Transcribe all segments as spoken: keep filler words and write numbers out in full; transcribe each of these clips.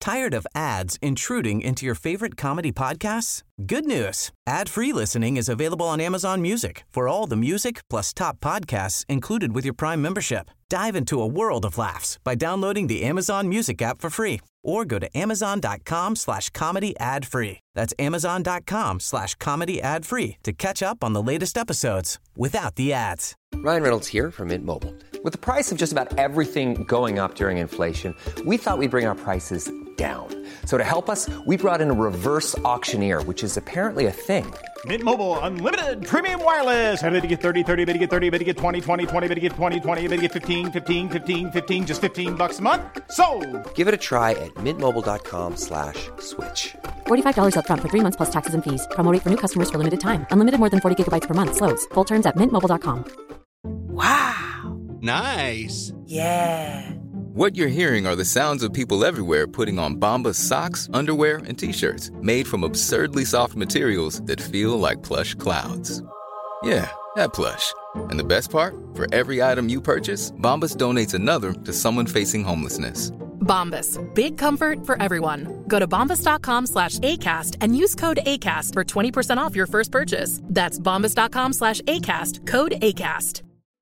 Tired of ads intruding into your favorite comedy podcasts? Good news. Ad-free listening is available on Amazon Music for all the music plus top podcasts included with your Prime membership. Dive into a world of laughs by downloading the Amazon Music app for free or go to amazon.com slash comedy ad free. That's amazon.com slash comedy ad free to catch up on the latest episodes without the ads. Ryan Reynolds here from Mint Mobile. With the price of just about everything going up during inflation, we thought we'd bring our prices down. So to help us, we brought in a reverse auctioneer, which is apparently a thing. Mint Mobile Unlimited Premium Wireless. How to get thirty, thirty, bit to get thirty, bit to get twenty, twenty, twenty, bit to get twenty, twenty, bit to get fifteen, fifteen, fifteen, fifteen, just fifteen bucks a month? Sold! Give it a try at mintmobile.com slash switch. forty-five dollars up front for three months plus taxes and fees. Promo rate for new customers for limited time. Unlimited more than forty gigabytes per month. Slows full terms at mint mobile dot com. Wow. Nice. Yeah. What you're hearing are the sounds of people everywhere putting on Bombas socks, underwear, and T-shirts made from absurdly soft materials that feel like plush clouds. Yeah, that plush. And the best part? For every item you purchase, Bombas donates another to someone facing homelessness. Bombas. Big comfort for everyone. Go to bombas.com slash ACAST and use code ACAST for twenty percent off your first purchase. That's bombas.com slash ACAST. Code ACAST.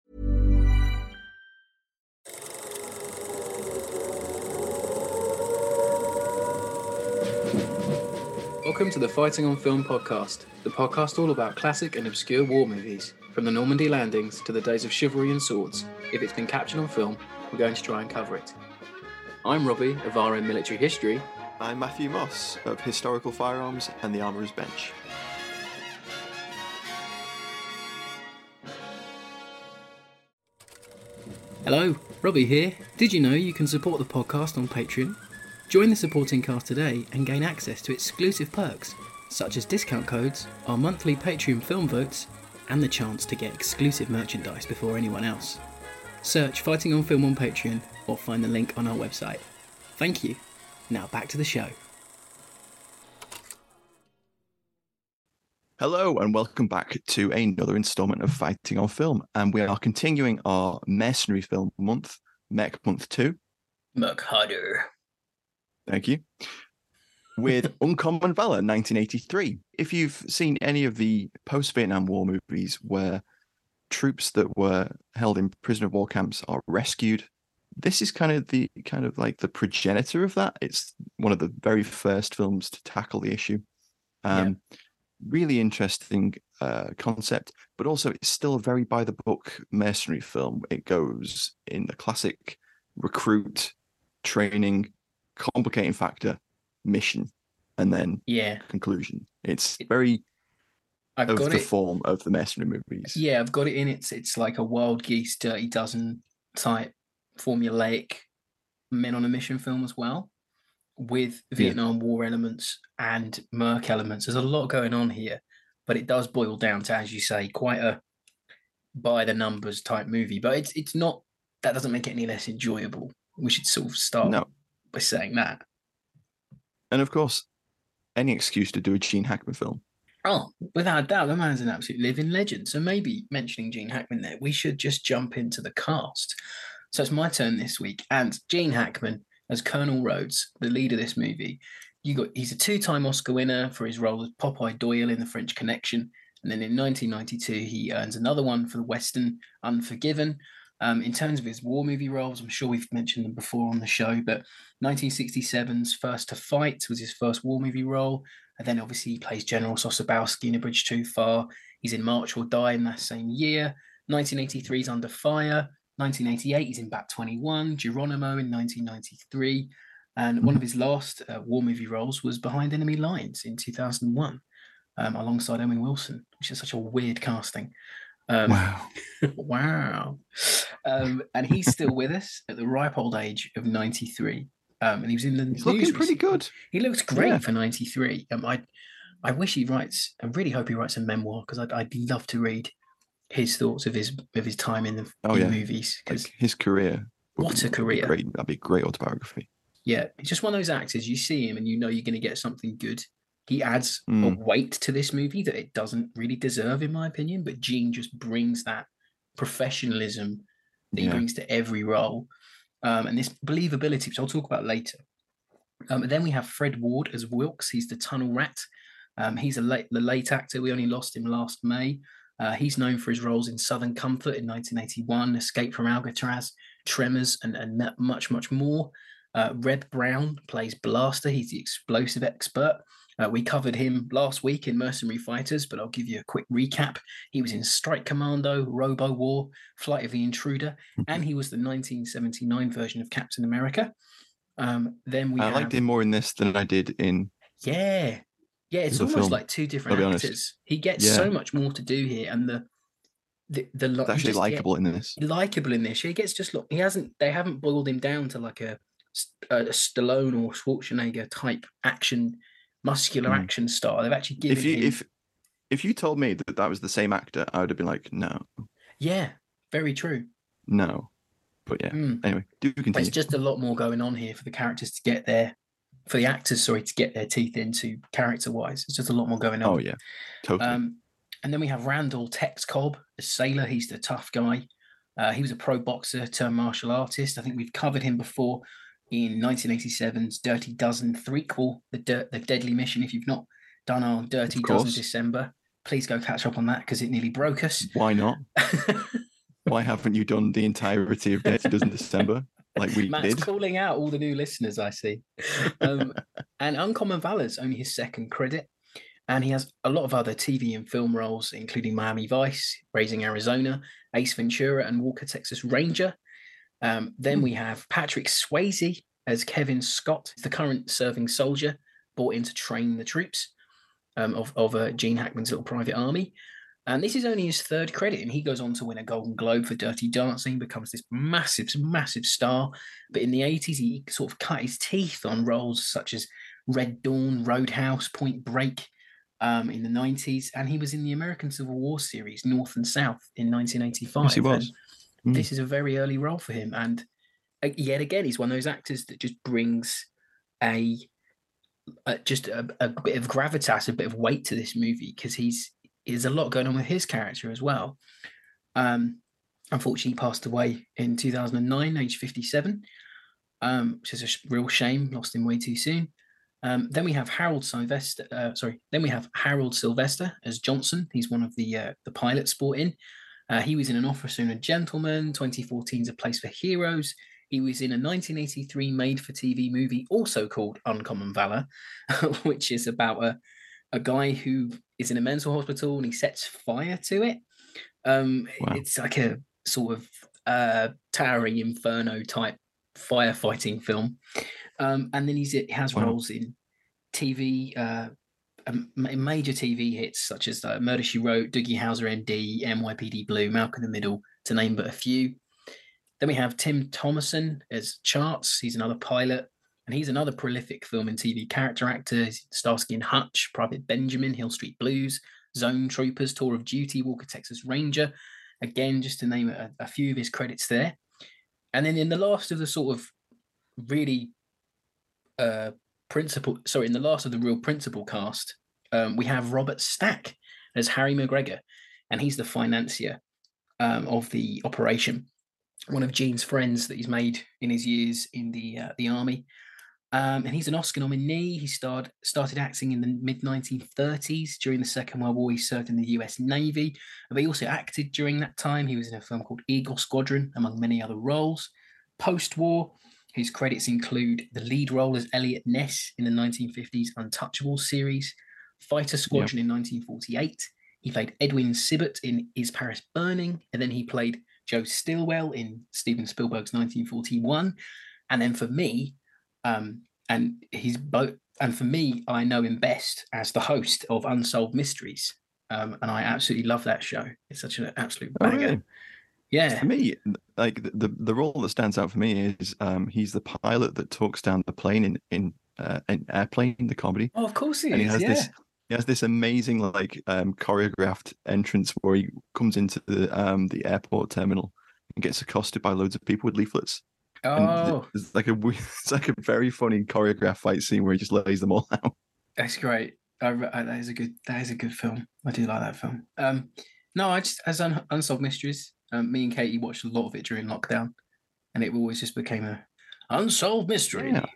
Welcome to the Fighting on Film podcast, the podcast all about classic and obscure war movies, from the Normandy landings to the days of chivalry and swords. If it's been captured on film, we're going to try and cover it. I'm Robbie of R M Military History. I'm Matthew Moss of Historical Firearms and the Armourer's Bench. Hello, Robbie here. Did you know you can support the podcast on Patreon? Join the supporting cast today and gain access to exclusive perks, such as discount codes, our monthly Patreon film votes, and the chance to get exclusive merchandise before anyone else. Search Fighting on Film on Patreon or find the link on our website. Thank you. Now back to the show. Hello and welcome back to another instalment of Fighting on Film, and we are continuing our mercenary film month, Mech Month two. Merc harder. Thank you. With Uncommon Valor, nineteen eighty-three. If you've seen any of the post-Vietnam War movies where troops that were held in prisoner of war camps are rescued, this is kind of the kind of like the progenitor of that. It's one of the very first films to tackle the issue. Um, yeah. Really interesting uh, concept, but also it's still a very by-the-book mercenary film. It goes in the classic recruit, training, complicating factor, mission, and then yeah conclusion. It's very I've of got the it. form of the mercenary movies. Yeah, I've got it in. It's it's like a Wild Geese, Dirty Dozen type formulaic men on a mission film as well, with Vietnam yeah. War elements and Merc elements. There's a lot going on here, but it does boil down to, as you say, quite a by the numbers type movie. But it's it's not. That doesn't make it any less enjoyable. We should sort of start no. by saying that. And of course, any excuse to do a Gene Hackman film. Oh, without a doubt, the man's an absolute living legend. So maybe mentioning Gene Hackman there, we should just jump into the cast. So it's my turn this week, and Gene Hackman as Colonel Rhodes, the lead of this movie. You got he's a two-time Oscar winner for his role as Popeye Doyle in The French Connection, and then in nineteen ninety-two he earns another one for the Western Unforgiven. Um, in terms of his war movie roles, I'm sure we've mentioned them before on the show, but nineteen sixty-seven's First to Fight was his first war movie role. And then obviously he plays General Sosabowski in A Bridge Too Far. He's in March or Die in that same year. nineteen eighty-three's Under Fire. nineteen eighty-eight, he's in Bat twenty-one. Geronimo in nineteen ninety-three. And mm-hmm. one of his last uh, war movie roles was Behind Enemy Lines in two thousand one, um, alongside Owen Wilson, which is such a weird casting. Um, wow. wow. Um, and he's still with us at the ripe old age of ninety-three. Um, and he was in the He's news looking pretty recently. good. He looks great yeah. for ninety-three. Um, I I wish he writes, I really hope he writes a memoir, because I'd, I'd love to read his thoughts of his of his time in the oh, in yeah. movies. Because like his career. What be, a career. Great. That'd be a great autobiography. Yeah. He's just one of those actors, you see him and you know you're going to get something good. He adds Mm. a weight to this movie that it doesn't really deserve, in my opinion. But Gene just brings that professionalism that he Yeah. brings to every role. Um, and this believability, which I'll talk about later. Um, and then we have Fred Ward as Wilkes. He's the tunnel rat. Um, he's a late, the late actor. We only lost him last May. Uh, he's known for his roles in Southern Comfort in nineteen eighty-one, Escape from Alcatraz, Tremors, and, and much, much more. Uh, Reb Brown plays Blaster. He's the explosive expert. Uh, we covered him last week in Mercenary Fighters, but I'll give you a quick recap. He was in Strike Commando, Robo War, Flight of the Intruder, and he was the nineteen seventy-nine version of Captain America. Um, then we I have... liked him more in this than I did in... Yeah. Yeah, it's almost film. like two different actors. Honest. He gets yeah. so much more to do here, and the... the, the It's actually likable in this. Likable in this. He gets just... Look, he hasn't... They haven't boiled him down to like a, a Stallone or Schwarzenegger type action... muscular mm. action star. They've actually given if you him... if if you told me that that was the same actor, I would have been like, no. Yeah, very true. No, but yeah. Mm. Anyway, do continue. There's just a lot more going on here for the characters to get their, for the actors, sorry, to get their teeth into character-wise. There's just a lot more going on. Oh yeah, totally. Um, and then we have Randall Tex Cobb, a sailor. He's the tough guy. Uh, he was a pro boxer turned martial artist. I think we've covered him before in nineteen eighty-seven's Dirty Dozen threequel, the, Dir- the Deadly Mission. If you've not done our Dirty Dozen December, please go catch up on that because it nearly broke us. Why not? Why haven't you done the entirety of Dirty Dozen December like we Matt's did? calling out all the new listeners, I see. Um, and Uncommon Valor's only his second credit. And he has a lot of other T V and film roles, including Miami Vice, Raising Arizona, Ace Ventura, and Walker, Texas Ranger. Um, then we have Patrick Swayze as Kevin Scott, the current serving soldier brought in to train the troops um, of, of uh, Gene Hackman's little private army. And this is only his third credit, and he goes on to win a Golden Globe for Dirty Dancing, becomes this massive, massive star. But in the eighties, he sort of cut his teeth on roles such as Red Dawn, Roadhouse, Point Break um, in the nineties, and he was in the American Civil War series, North and South, in nineteen eighty-five. Yes, he was. Mm. This is a very early role for him. And uh, yet again, he's one of those actors that just brings a, a just a, a bit of gravitas, a bit of weight to this movie because he's there's a lot going on with his character as well. Um, unfortunately, he passed away in two thousand nine, age fifty-seven, um, which is a real shame. Lost him way too soon. Um, then we have Harold Sylvester. Uh, sorry. Then we have Harold Sylvester as Johnson. He's one of the uh, the pilots brought in. Uh, he was in An Officer and a Gentleman, twenty fourteen's A Place for Heroes. He was in a nineteen eighty-three made-for-T V movie also called Uncommon Valor, which is about a, a guy who is in a mental hospital and he sets fire to it. Um, wow. It's like a sort of uh, Towering Inferno type firefighting film. Um, and then he's, he has wow. roles in T V, uh, major T V hits such as uh, Murder, She Wrote, Doogie Howser, M D, N Y P D Blue, Malcolm in the Middle, to name but a few. Then we have Tim Thomerson as Charts. He's another pilot, and he's another prolific film and T V character actor. He's Starsky and Hutch, Private Benjamin, Hill Street Blues, Zone Troopers, Tour of Duty, Walker, Texas Ranger. Again, just to name a, a few of his credits there. And then in the last of the sort of really uh, principal, sorry, in the last of the real principal cast, um, we have Robert Stack as Harry McGregor, and he's the financier um, of the operation. One of Gene's friends that he's made in his years in the uh, the army. Um, and he's an Oscar nominee. He starred, started acting in the mid nineteen thirties. During the Second World War, he served in the U S Navy. But he also acted during that time. He was in a film called Eagle Squadron, among many other roles. Post-war, his credits include the lead role as Elliot Ness in the nineteen fifties Untouchables series, Fighter Squadron yep. in nineteen forty-eight. He played Edwin Sibbert in Is Paris Burning? And then he played Joe Stilwell in Steven Spielberg's nineteen forty-one. And then for me, um, and he's both, and for me, I know him best as the host of Unsolved Mysteries. Um, and I absolutely love that show. It's such an absolute banger. Oh, really? Yeah. For me, like the, the role that stands out for me is um, he's the pilot that talks down the plane in in, uh, in Airplane, the comedy. Oh, of course he and is. He has yeah. this. He has this amazing, like, um, choreographed entrance where he comes into the um the airport terminal and gets accosted by loads of people with leaflets. Oh, it's like a it's like a very funny choreographed fight scene where he just lays them all out. That's great. I, I, that is a good. That is a good film. I do like that film. Um, no, I just as un, Unsolved Mysteries. Um, me and Katie watched a lot of it during lockdown, and it always just became a unsolved mystery. Yeah.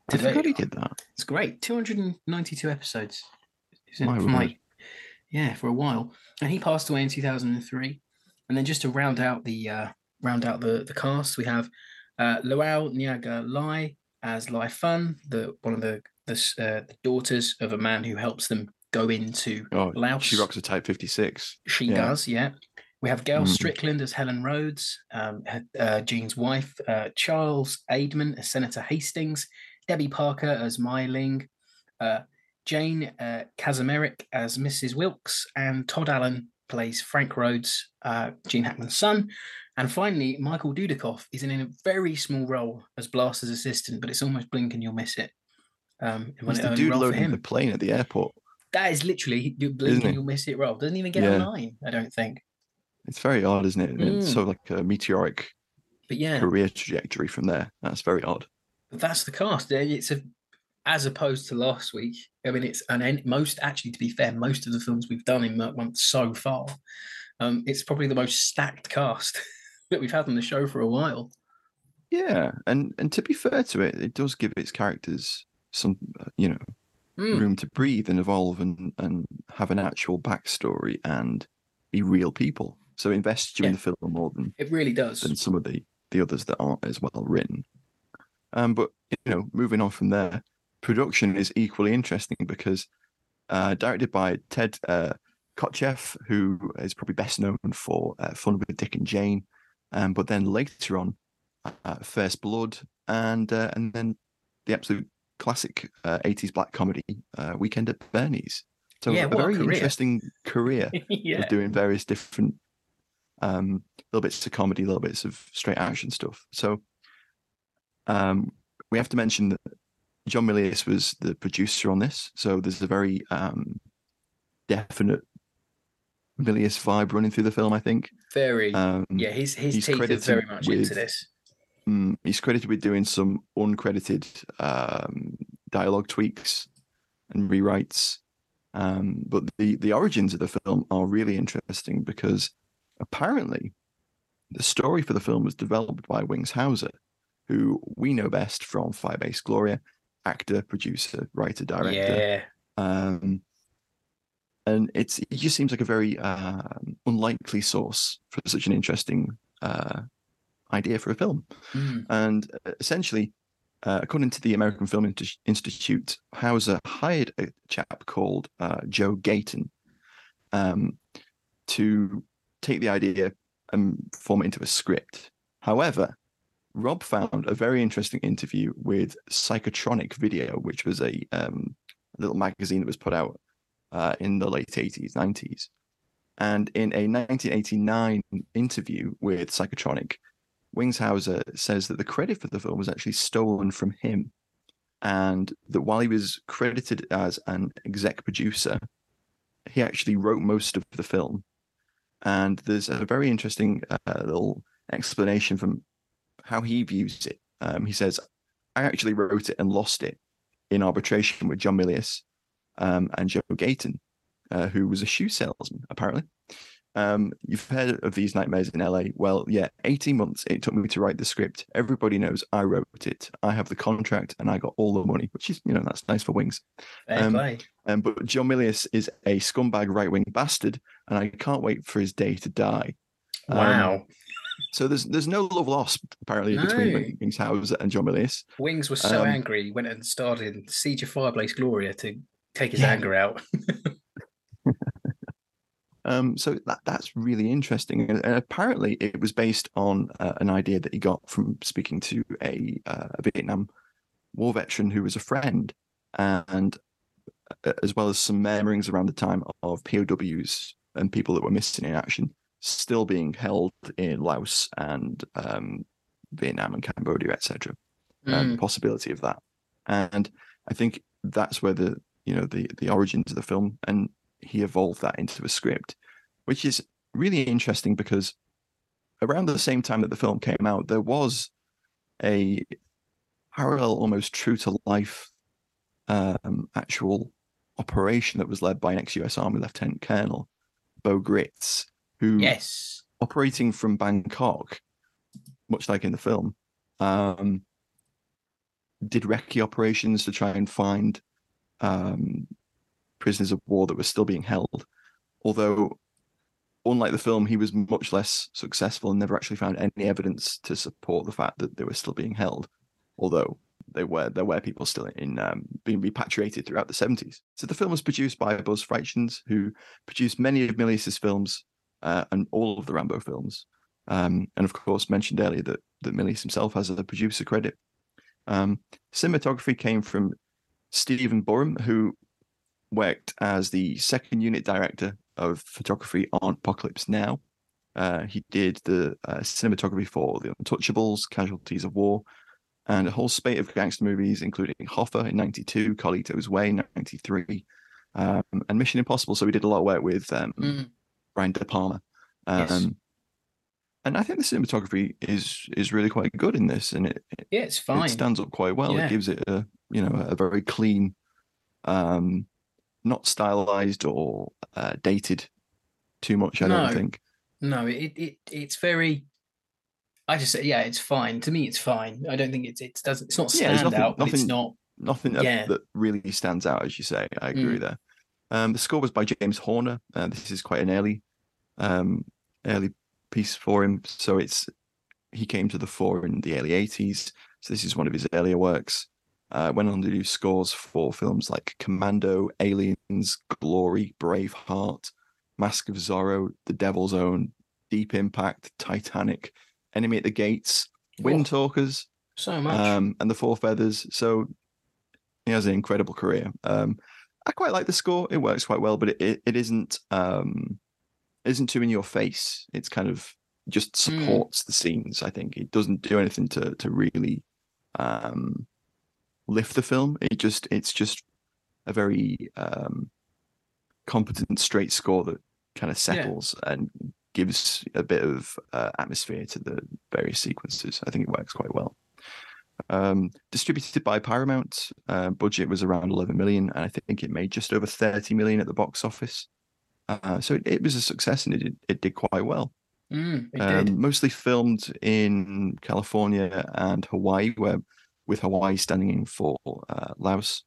I forgot he did that. It's great. two hundred ninety-two episodes. My from word. like, yeah, for a while. And he passed away in two thousand three. And then just to round out the uh, round out the, the cast, we have uh, Luau Nyaga Lai as Lai Fun, the one of the the, uh, the daughters of a man who helps them go into Oh, Laos. she rocks a Type fifty-six. She Yeah. does, yeah. We have Gail Mm. Strickland as Helen Rhodes, um, uh, Jean's wife, uh, Charles Aidman as Senator Hastings, Debbie Parker as Mai Ling, uh, Jane uh, Kazimierz as Missus Wilkes, and Todd Allen plays Frank Rhodes, uh, Gene Hackman's son. And finally, Michael Dudikoff is in a very small role as Blaster's assistant, but it's almost blink and you'll miss it. Um, He's the dude loading the plane at the airport. That is literally you blink Isn't and he? you'll miss it role. Doesn't even get Yeah. a line, I don't think. It's very odd, isn't it? Mm. It's sort of like a meteoric But yeah, career trajectory from there. That's very odd. but that's the cast. Uh, It's a, as opposed to last week. I mean, it's an en- most actually, to be fair, most of the films we've done in Merc Month so far, um, it's probably the most stacked cast that we've had on the show for a while. Yeah, and and to be fair to it, it does give its characters some, uh, you know, Mm. room to breathe and evolve and and have an actual backstory and be real people. So it invests you in Yeah. the film more than It really does. than some of the the others that aren't as well written. Um, but you know, moving on from there, production is equally interesting because uh, directed by Ted uh, Kotcheff, who is probably best known for uh, Fun with Dick and Jane, um, but then later on, uh, First Blood, and uh, and then the absolute classic uh, eighties black comedy, uh, Weekend at Bernie's. So Yeah, a what a very career. interesting career Yeah. of doing various different um, little bits of comedy, little bits of straight action stuff. So um, we have to mention that John Milius was the producer on this. So there's a very um, definite Milius vibe running through the film, I think. Very. Um, yeah, his, his he's teeth are credited very much with- into this. Mm, he's credited with doing some uncredited um, dialogue tweaks and rewrites. Um, but the, the origins of the film are really interesting because apparently the story for the film was developed by Wings Hauser, who we know best from Firebase Gloria, actor, producer, writer, director. Yeah. Um, and it's it just seems like a very uh, unlikely source for such an interesting uh, idea for a film. Mm. And uh, essentially, uh, according to the American Film Inti- Institute, Hauser hired a chap called uh, Joe Gayton um, to take the idea and form it into a script. However, Rob found a very interesting interview with Psychotronic Video, which was a um, little magazine that was put out uh, in the late eighties, nineties. And in a nineteen eighty-nine interview with Psychotronic, Wings Hauser says that the credit for the film was actually stolen from him, and that while he was credited as an exec producer, he actually wrote most of the film. And there's a very interesting uh, little explanation from how he views it. Um, he says, I actually wrote it and lost it in arbitration with John Milius um, and Joe Gayton, uh, who was a shoe salesman, apparently. Um, you've heard of These Nightmares in L A. Well, yeah, eighteen months it took me to write the script. Everybody knows I wrote it. I have the contract and I got all the money, which is, you know, that's nice for Wings. Fair Um, play. Um, but John Milius is a scumbag right-wing bastard, and I can't wait for his day to die. Um, Wow. So there's there's no love lost, apparently, between No. Wings Hauser and John Milius. Wings was so um, angry, he went and starred in Siege of Fireblaze Gloria to take his Yeah. anger out. Um, so that that's really interesting, and, and apparently it was based on uh, an idea that he got from speaking to a, uh, a Vietnam War veteran who was a friend, and uh, as well as some murmurings around the time of P O Ws and people that were missing in action still being held in Laos and um, Vietnam and Cambodia, et cetera. And the Mm. possibility of that, and I think that's where the you know the the origins of the film, and he evolved that into a script, which is really interesting because around the same time that the film came out, there was a parallel, almost true to life, um, actual operation that was led by an ex-U S Army Lieutenant Colonel, Bo Gritz, who, Yes. operating from Bangkok, much like in the film, um, did recce operations to try and find um, prisoners of war that were still being held. Although, unlike the film, he was much less successful and never actually found any evidence to support the fact that they were still being held. Although they were, there were people still in um, being repatriated throughout the seventies. So the film was produced by Buzz Freichtens, who produced many of Milius's films uh, and all of the Rambo films. Um, and of course, mentioned earlier that, that Milius himself has a producer credit. Um, cinematography came from Stephen Burham, who worked as the second unit director of photography on Apocalypse Now. Uh, he did the uh, cinematography for The Untouchables, Casualties of War, and a whole spate of gangster movies, including Hoffa in ninety-two, Carlito's Way in ninety-three, um, and Mission Impossible. So we did a lot of work with um, mm. Brian De Palma. Um, yes. And I think the cinematography is is really quite good in this, and it, it yeah, it's fine. It stands up quite well. Yeah. It gives it a you know a very clean, um, not stylized or uh, dated too much. I no, don't think. No, it it it's very. I just say yeah, it's fine. To me, it's fine. I don't think it's it doesn't. It's not stand yeah, nothing, out. But nothing, it's not nothing yeah. that really stands out, as you say. I agree mm. there. Um, the score was by James Horner. Uh, this is quite an early, um, early. piece for him, so it's he came to the fore in the early eighties, so this is one of his earlier works. Uh, went on to do scores for films like Commando, Aliens, Glory, Braveheart, Mask of Zorro, The Devil's Own, Deep Impact, Titanic, Enemy at the Gates, Wind oh, Talkers, so much, um, and The Four Feathers. So he has an incredible career. Um, I quite like the score; it works quite well, but it it, it isn't. Um, isn't too in your face. It's kind of just supports mm. the scenes. I think it doesn't do anything to to really um, lift the film. It just it's just a very um, competent, straight score that kind of settles yeah. and gives a bit of uh, atmosphere to the various sequences. I think it works quite well. Um, distributed by Paramount, uh, budget was around eleven million, and I think it made just over thirty million at the box office. Uh, so it, it was a success, and it did, it did quite well. Mm, it um, did. Mostly filmed in California and Hawaii, where with Hawaii standing in for uh, Laos.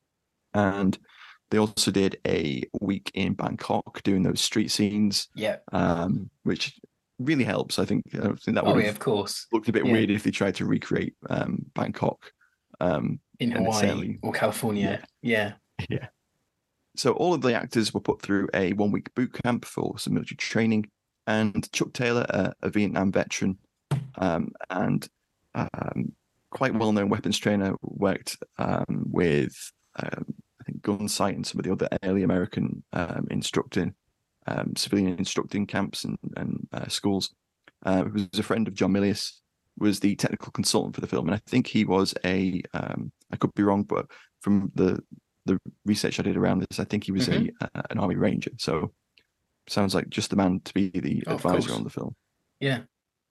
And they also did a week in Bangkok doing those street scenes. Yeah, um, which really helps. I think. I think that would oh, have yeah, of course looked a bit yeah. weird if they tried to recreate um, Bangkok um, in Hawaii or California. Yeah, yeah. yeah. So all of the actors were put through a one-week boot camp for some military training, and Chuck Taylor, a, a Vietnam veteran um, and um, quite well-known weapons trainer, worked um, with um, I think Gunsight and some of the other early American um, instructing, um, civilian instructing camps and, and uh, schools. Uh, who was a friend of John Milius, was the technical consultant for the film, and I think he was a um, I could be wrong, but from the the research I did around this, I think he was mm-hmm. a uh, an Army Ranger. So sounds like just the man to be the oh, advisor on the film. Yeah.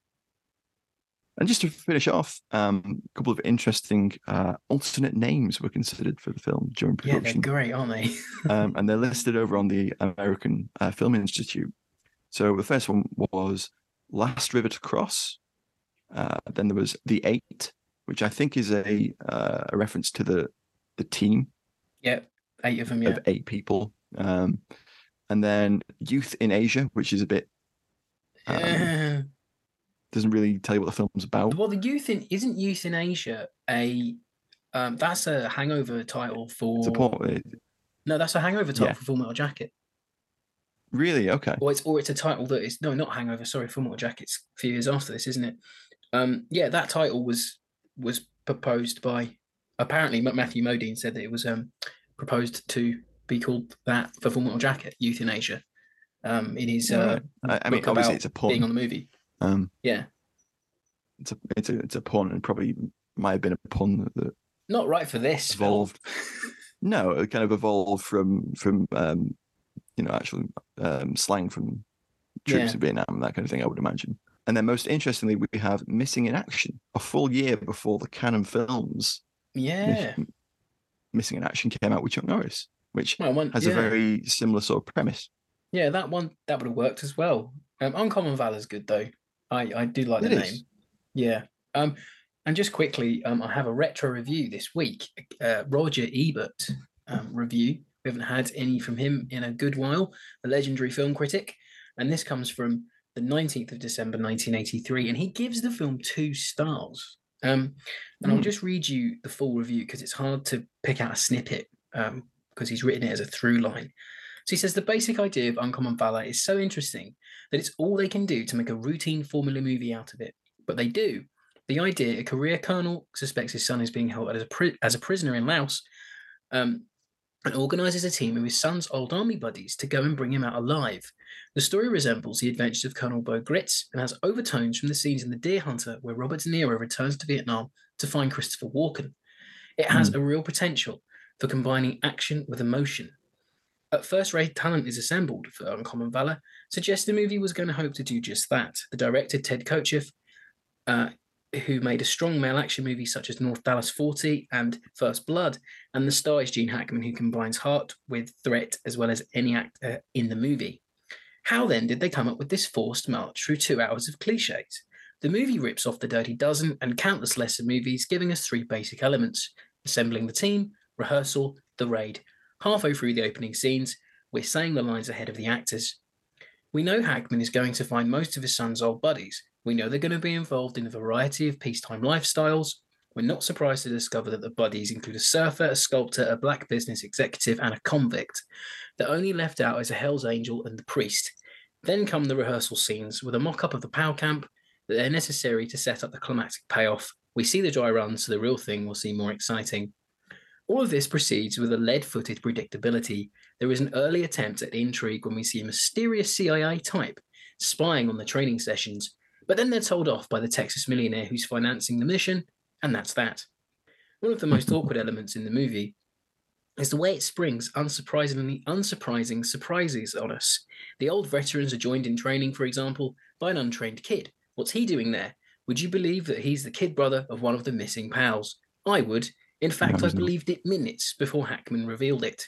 And just to finish off, um, a couple of interesting uh, alternate names were considered for the film during production. Yeah, they're great, aren't they? um, and they're listed over on the American uh, Film Institute. So the first one was Last River to Cross. Uh, then there was The Eight, which I think is a uh, a reference to the the team. Yeah, eight of them, yeah. Of eight people. Um, and then Youth in Asia, which is a bit... Um, uh, doesn't really tell you what the film's about. Well, the Youth in... Isn't Youth in Asia a... Um, that's a hangover title for... It's a porn, no, that's a hangover title yeah. for Full Metal Jacket. Really? Okay. Or it's or it's a title that is... No, not Hangover, sorry, Full Metal Jacket's a few years after this, isn't it? Um, yeah, that title was was proposed by... Apparently, Matthew Modine said that it was um, proposed to be called that for Full Metal Jacket, Youth in Asia. Um, in his uh, I, I mean, obviously, it's a pun. Being on the movie. Um, yeah, it's a it's a it's a pun, and probably might have been a pun that, that not right for this evolved. No, it kind of evolved from from um, you know actual um, slang from troops yeah. in Vietnam, that kind of thing. I would imagine. And then, most interestingly, we have Missing in Action, a full year before the Cannon films. Yeah, Missing in Action came out with Chuck Norris, which well, one, has yeah. a very similar sort of premise. Yeah, that one that would have worked as well. Um, Uncommon Valor's good though. I, I do like it the is. name. Yeah. Um, And just quickly, um, I have a retro review this week, uh, Roger Ebert um, review. We haven't had any from him in a good while, the legendary film critic. And this comes from the nineteenth of December, nineteen eighty-three. And he gives the film two stars. Um, and mm. I'll just read you the full review because it's hard to pick out a snippet um, because he's written it as a through line. So he says, the basic idea of Uncommon Valor is so interesting that it's all they can do to make a routine formula movie out of it. But they do. The idea, a career colonel suspects his son is being held as a, pri- as a prisoner in Laos um, and organises a team of his son's old army buddies to go and bring him out alive. The story resembles the adventures of Colonel Bo Gritz and has overtones from the scenes in The Deer Hunter where Robert De Niro returns to Vietnam to find Christopher Walken. It has mm. a real potential for combining action with emotion. At first-rate talent is assembled for Uncommon Valor, suggests the movie was going to hope to do just that. The director, Ted Kotcheff, uh, who made a strong male action movie such as North Dallas forty and First Blood, and the star is Gene Hackman, who combines heart with threat as well as any actor in the movie. How then did they come up with this forced march through two hours of cliches? The movie rips off The Dirty Dozen and countless lesser movies, giving us three basic elements: assembling the team, rehearsal, the raid. Halfway through the opening scenes, we're saying the lines ahead of the actors. We know Hackman is going to find most of his son's old buddies. We know they're going to be involved in a variety of peacetime lifestyles. We're not surprised to discover that the buddies include a surfer, a sculptor, a black business executive, and a convict. The only left out is a Hell's Angel and the priest. Then come the rehearsal scenes with a mock-up of the POW camp that are necessary to set up the climactic payoff. We see the dry run, so the real thing will seem more exciting. All of this proceeds with a lead-footed predictability. There is an early attempt at intrigue when we see a mysterious C I A type spying on the training sessions, but then they're told off by the Texas millionaire who's financing the mission, and that's that. One of the most awkward elements in the movie is the way it springs unsurprisingly unsurprising surprises on us. The old veterans are joined in training, for example, by an untrained kid. What's he doing there? Would you believe that he's the kid brother of one of the missing pals? I would. In fact, I believed it minutes before Hackman revealed it.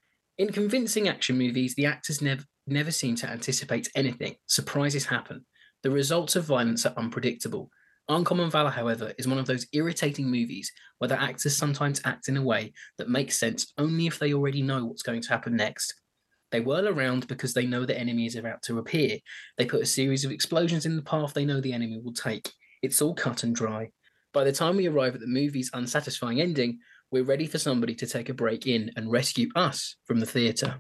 In convincing action movies, the actors never, never seem to anticipate anything. Surprises happen. The results of violence are unpredictable. Uncommon Valor, however, is one of those irritating movies where the actors sometimes act in a way that makes sense only if they already know what's going to happen next. They whirl around because they know the enemy is about to appear. They put a series of explosions in the path they know the enemy will take. It's all cut and dry. By the time we arrive at the movie's unsatisfying ending, we're ready for somebody to take a break in and rescue us from the theatre.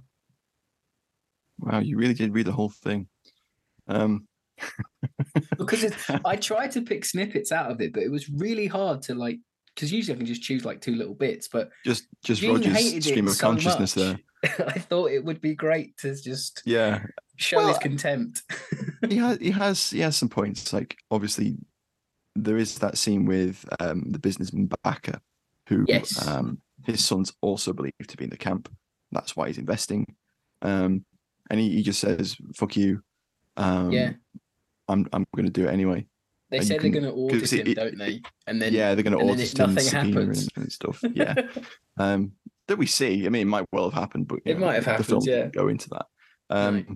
Wow, you really did read the whole thing. Um... because it's, I tried to pick snippets out of it, but it was really hard to like, because usually I can just choose like two little bits, but just just Roger's stream of so consciousness much, there. I thought it would be great to just yeah show well, his contempt. he has he has he has some points. Like obviously there is that scene with um, the businessman Backer, who yes. um, his son's also believed to be in the camp. That's why he's investing, um, and he, he just says "fuck you." Um, yeah. I'm I'm going to do it anyway. They and say can, they're going to audit him, it, don't they? And then yeah, they're going to audit him, nothing happens and, and stuff. Yeah, um, that we see. I mean, it might well have happened, but it know, might have the happened. film Yeah, didn't go into that. Um, right.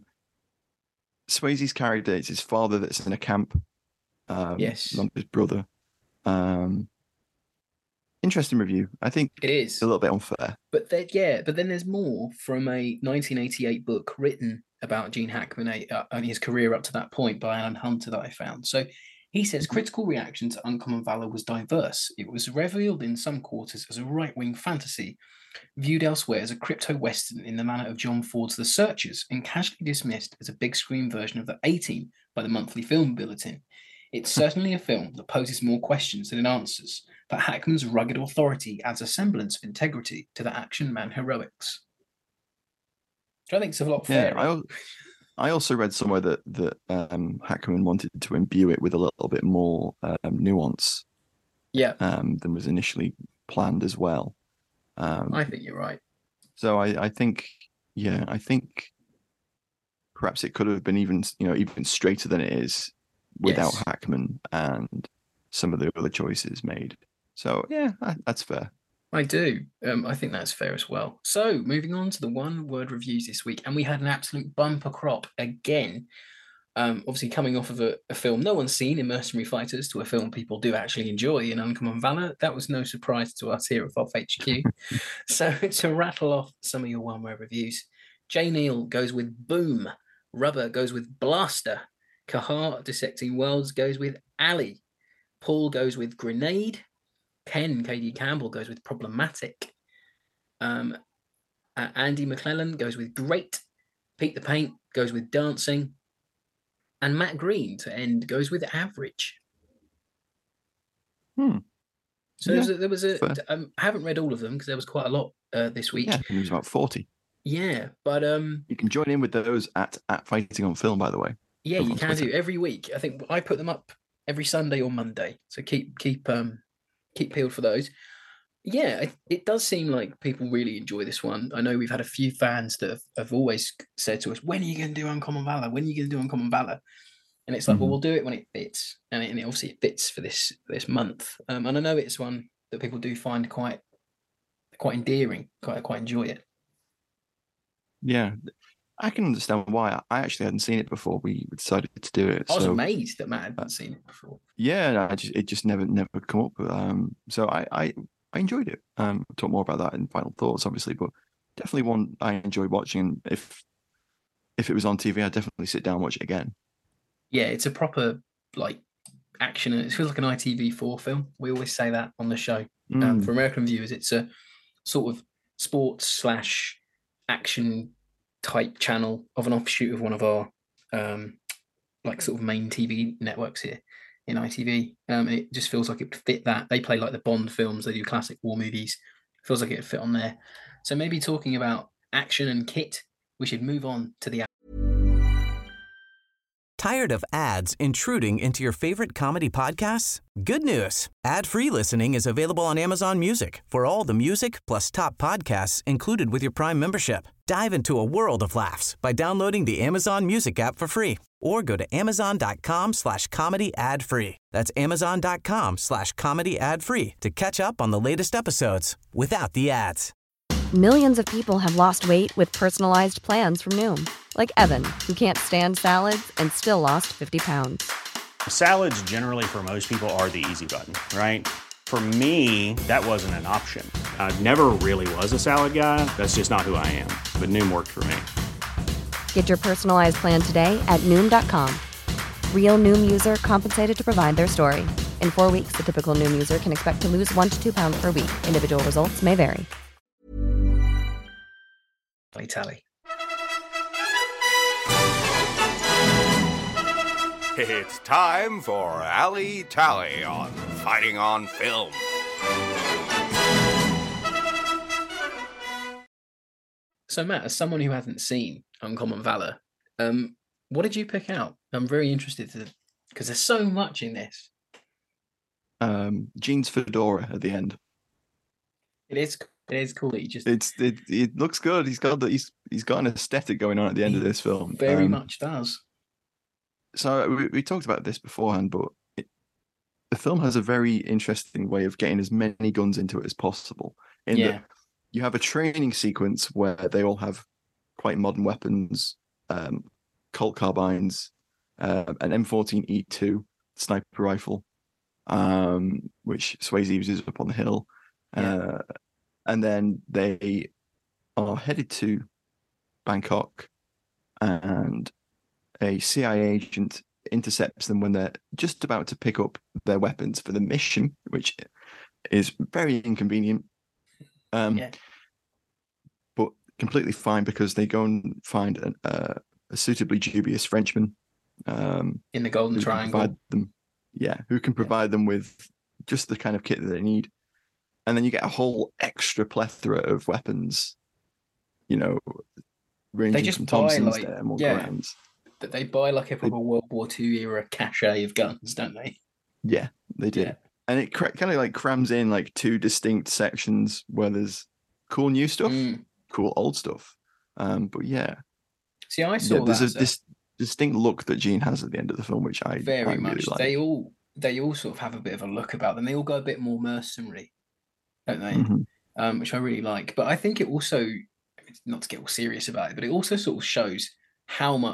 Swayze's character is his father that's in a camp. Um, yes, not his brother. Um, interesting review. I think it is a little bit unfair, but then, yeah, but then there's more from a nineteen eighty-eight book written about Gene Hackman uh, and his career up to that point by Alan Hunter that I found. So he says critical reaction to Uncommon Valor was diverse. It was revealed in some quarters as a right-wing fantasy, viewed elsewhere as a crypto-western in the manner of John Ford's The Searchers, and casually dismissed as a big-screen version of the A-Team by the Monthly Film Bulletin. It's certainly a film that poses more questions than it answers, but Hackman's rugged authority adds a semblance of integrity to the action man heroics. Which I think is a lot fairer. Yeah, I, I also read somewhere that that um, Hackman wanted to imbue it with a little bit more um, nuance, yeah, um, than was initially planned as well. Um, I think you're right. So I, I think, yeah, I think perhaps it could have been even, you know, even straighter than it is without yes. Hackman and some of the other choices made. So yeah, that's fair. I do. Um, I think that's fair as well. So moving on to the one word reviews this week, and we had an absolute bumper crop again. Um, obviously, coming off of a, a film no one's seen in Mercenary Fighters to a film people do actually enjoy in Uncommon Valor, that was no surprise to us here at F O F H Q. So to rattle off some of your one-word reviews, J. Neal goes with Boom, Rubber goes with Blaster, Kahar Dissecting Worlds goes with Alley, Paul goes with Grenade, Ken K D Campbell goes with Problematic, um, uh, Andy McClellan goes with Great, Pete the Paint goes with Dancing, and Matt Green to end goes with Average. Hmm. So Yeah, there was a, there was a um, I haven't read all of them because there was quite a lot uh, this week. Yeah, I think it was about forty. Yeah, but um, you can join in with those at, at Fighting on Film, by the way. Yeah, Over you on can Twitter. do every week. I think I put them up every Sunday or Monday. So keep keep um keep peeled for those. Yeah, it, it does seem like people really enjoy this one. I know we've had a few fans that have, have always said to us, when are you going to do Uncommon Valor? When are you going to do Uncommon Valor? And it's like, Mm-hmm. well, we'll do it when it fits. And it, and it obviously it fits for this this month. Um, and I know it's one that people do find quite quite endearing, quite quite enjoy it. Yeah, I can understand why. I actually hadn't seen it before we decided to do it. I was so, amazed that Matt hadn't seen it before. Yeah, I just, it just never never come up. Um, so I, I I enjoyed it. Um, we'll talk more about that in final thoughts, obviously, but definitely one I enjoy watching. And if if it was on T V, I'd definitely sit down and watch it again. Yeah, it's a proper like action. It feels like an I T V four film. We always say that on the show. Mm. Um, for American viewers, it's a sort of sports slash action type channel of an offshoot of one of our um, like sort of main T V networks here in I T V. Um, and it just feels like it would fit that. They play like the Bond films. They do classic war movies. It feels like it would fit on there. So maybe talking about action and kit, we should move on to the. Tired of ads intruding into your favorite comedy podcasts? Good news. Ad-free listening is available on Amazon Music for all the music plus top podcasts included with your Prime membership. Dive into a world of laughs by downloading the Amazon Music app for free or go to amazon.com slash comedy ad free. That's amazon.com slash comedy ad free to catch up on the latest episodes without the ads. Millions of people have lost weight with personalized plans from Noom. Like Evan, who can't stand salads and still lost fifty pounds. Salads generally for most people are the easy button, right? For me, that wasn't an option. I never really was a salad guy. That's just not who I am. But Noom worked for me. Get your personalized plan today at Noom dot com. Real Noom user compensated to provide their story. In four weeks, the typical Noom user can expect to lose one to two pounds per week. Individual results may vary. Play tally. It's time for Alley Tally on Fighting on Film. So Matt, as someone who hasn't seen Uncommon Valor, um, what did you pick out? I'm very interested to because there's so much in this. Um, Gene's fedora at the end. It is. It is cool that he just. It's it. It looks good. He's got the, he's he's got an aesthetic going on at the end of this film. Very Um, much does. So we, we talked about this beforehand, but it, the film has a very interesting way of getting as many guns into it as possible. In Yeah. that you have a training sequence where they all have quite modern weapons, um, Colt carbines, uh, an M fourteen E two sniper rifle, um, which Swayze uses up on the hill. Yeah. Uh, and then they are headed to Bangkok, and a C I A agent intercepts them when they're just about to pick up their weapons for the mission, which is very inconvenient. Um, Yeah. But completely fine because they go and find an, uh, a suitably dubious Frenchman um, In the Golden who can Triangle. provide them, yeah, who can provide them with just the kind of kit that they need. And then you get a whole extra plethora of weapons, you know, ranging just from buy, Thompsons like- to M one yeah. Grams. That they buy like a proper World War Two era cachet of guns, don't they? Yeah, they do. Yeah. And it cra- kind of like crams in like two distinct sections where there's cool new stuff, Mm. cool old stuff. Um, but yeah, See, I saw yeah that there's a as a- this distinct look that Gene has at the end of the film, which I very I really much. like. They all they all sort of have a bit of a look about them. They all go a bit more mercenary, don't they? Mhm. Um, which I really like. But I think it also, not to get all serious about it, but it also sort of shows how much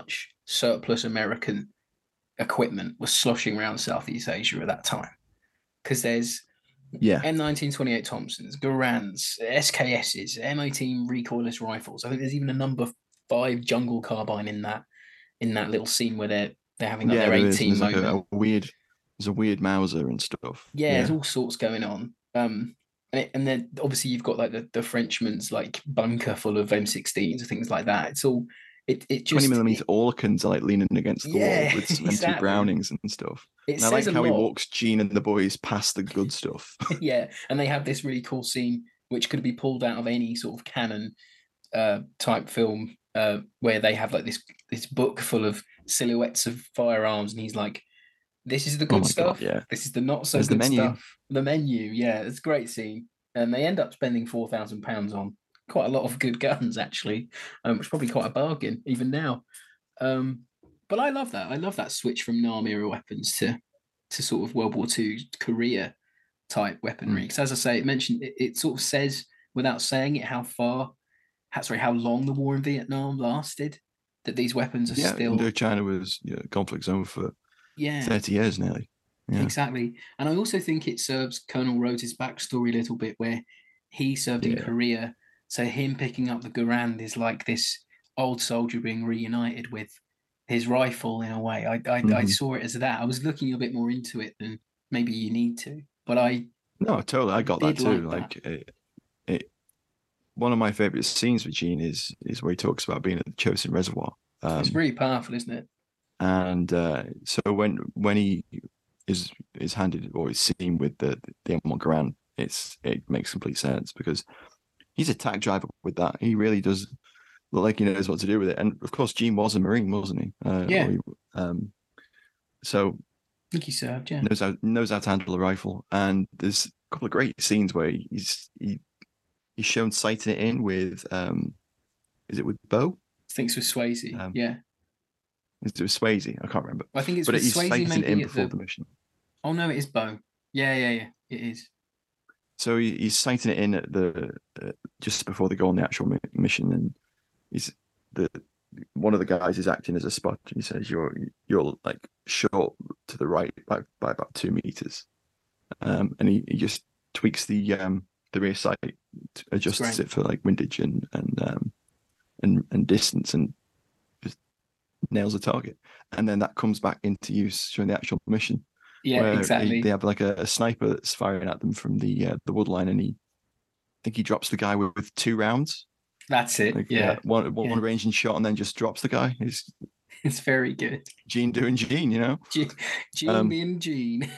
surplus American equipment was sloshing around Southeast Asia at that time. Because there's Yeah. M nineteen twenty-eight Thompsons, Garands, S K Ss, M eighteen recoilless rifles. I think there's even a number five jungle carbine in that in that little scene where they're they're having like yeah, their there is. eighteen There's like moment. a, a weird, there's a weird Mauser and stuff. Yeah, Yeah. there's all sorts going on. Um, and, it, and then obviously you've got like the, the Frenchman's like bunker full of M sixteens and things like that. It's all it it just twenty millimeter Orkans are like leaning against the Yeah, wall with some M two exactly. Brownings and stuff. It And I like says a how he lot. walks Gene and the boys past the good stuff. Yeah, and they have this really cool scene which could be pulled out of any sort of canon uh, type film uh, where they have like this this book full of silhouettes of firearms, and he's like, "This is the Oh good my God, stuff. yeah. This is the not so There's the good menu. stuff." The menu, yeah, it's a great scene, and they end up spending four thousand pounds on quite a lot of good guns actually, um, which is probably quite a bargain even now. Um, but I love that. I love that switch from Nam era weapons to to sort of World War Two Korea type weaponry. Because as I say, it mentioned it, it sort of says without saying it how far, how, sorry, how long the war in Vietnam lasted. That these weapons are Yeah, still Indochina was you know, conflict zone for yeah thirty years nearly. Yeah. exactly. And I also think it serves Colonel Rhodes' backstory a little bit, where he served in Yeah. Korea. So him picking up the Garand is like this old soldier being reunited with his rifle in a way. I I, I Mhm. saw it as that. I was looking a bit more into it than maybe you need to, but I No, totally. I got that did too. like Like, it, it, one of my favorite scenes with Gene is is where he talks about being at the Chosin Reservoir. Um, it's really powerful, isn't it? and uh, so when when he is is handed or is seen with the the M one Garand, it's it makes complete sense because he's a tack driver with that. He really does look like he knows what to do with it. And of course, Gene was a Marine, wasn't he? Uh, Yeah. or he- um, so I think he served, yeah. knows how knows how to handle a rifle. And there's a couple of great scenes where he's he he's shown sighting it in with um, is it with Bo? Thinks with Swayze, Um, yeah. Is it with Swayze? I can't remember. I think it's But with he's Swayze sighting it maybe in at before the... the mission. Oh no, it is Bo. Yeah, yeah, yeah. It is. So he, he's sighting it in at the uh, just before they go on the actual mi- mission, and he's the one of the guys is acting as a spot. And he says, "You're you're like short to the right by, by about two meters," um, and he, he just tweaks the um, the rear sight, to adjusts great. it for like windage and and um, and and distance, and just nails the target. And then that comes back into use during the actual mission. Yeah, where exactly. They, they have like a, a sniper that's firing at them from the uh, the wood line, and he, I think he drops the guy with, with two rounds. That's it. Like, yeah. uh, one one Yeah. ranging shot, and then just drops the guy. It's It's very good. Gene doing Gene, you know. Gene, Gene Um, being Gene.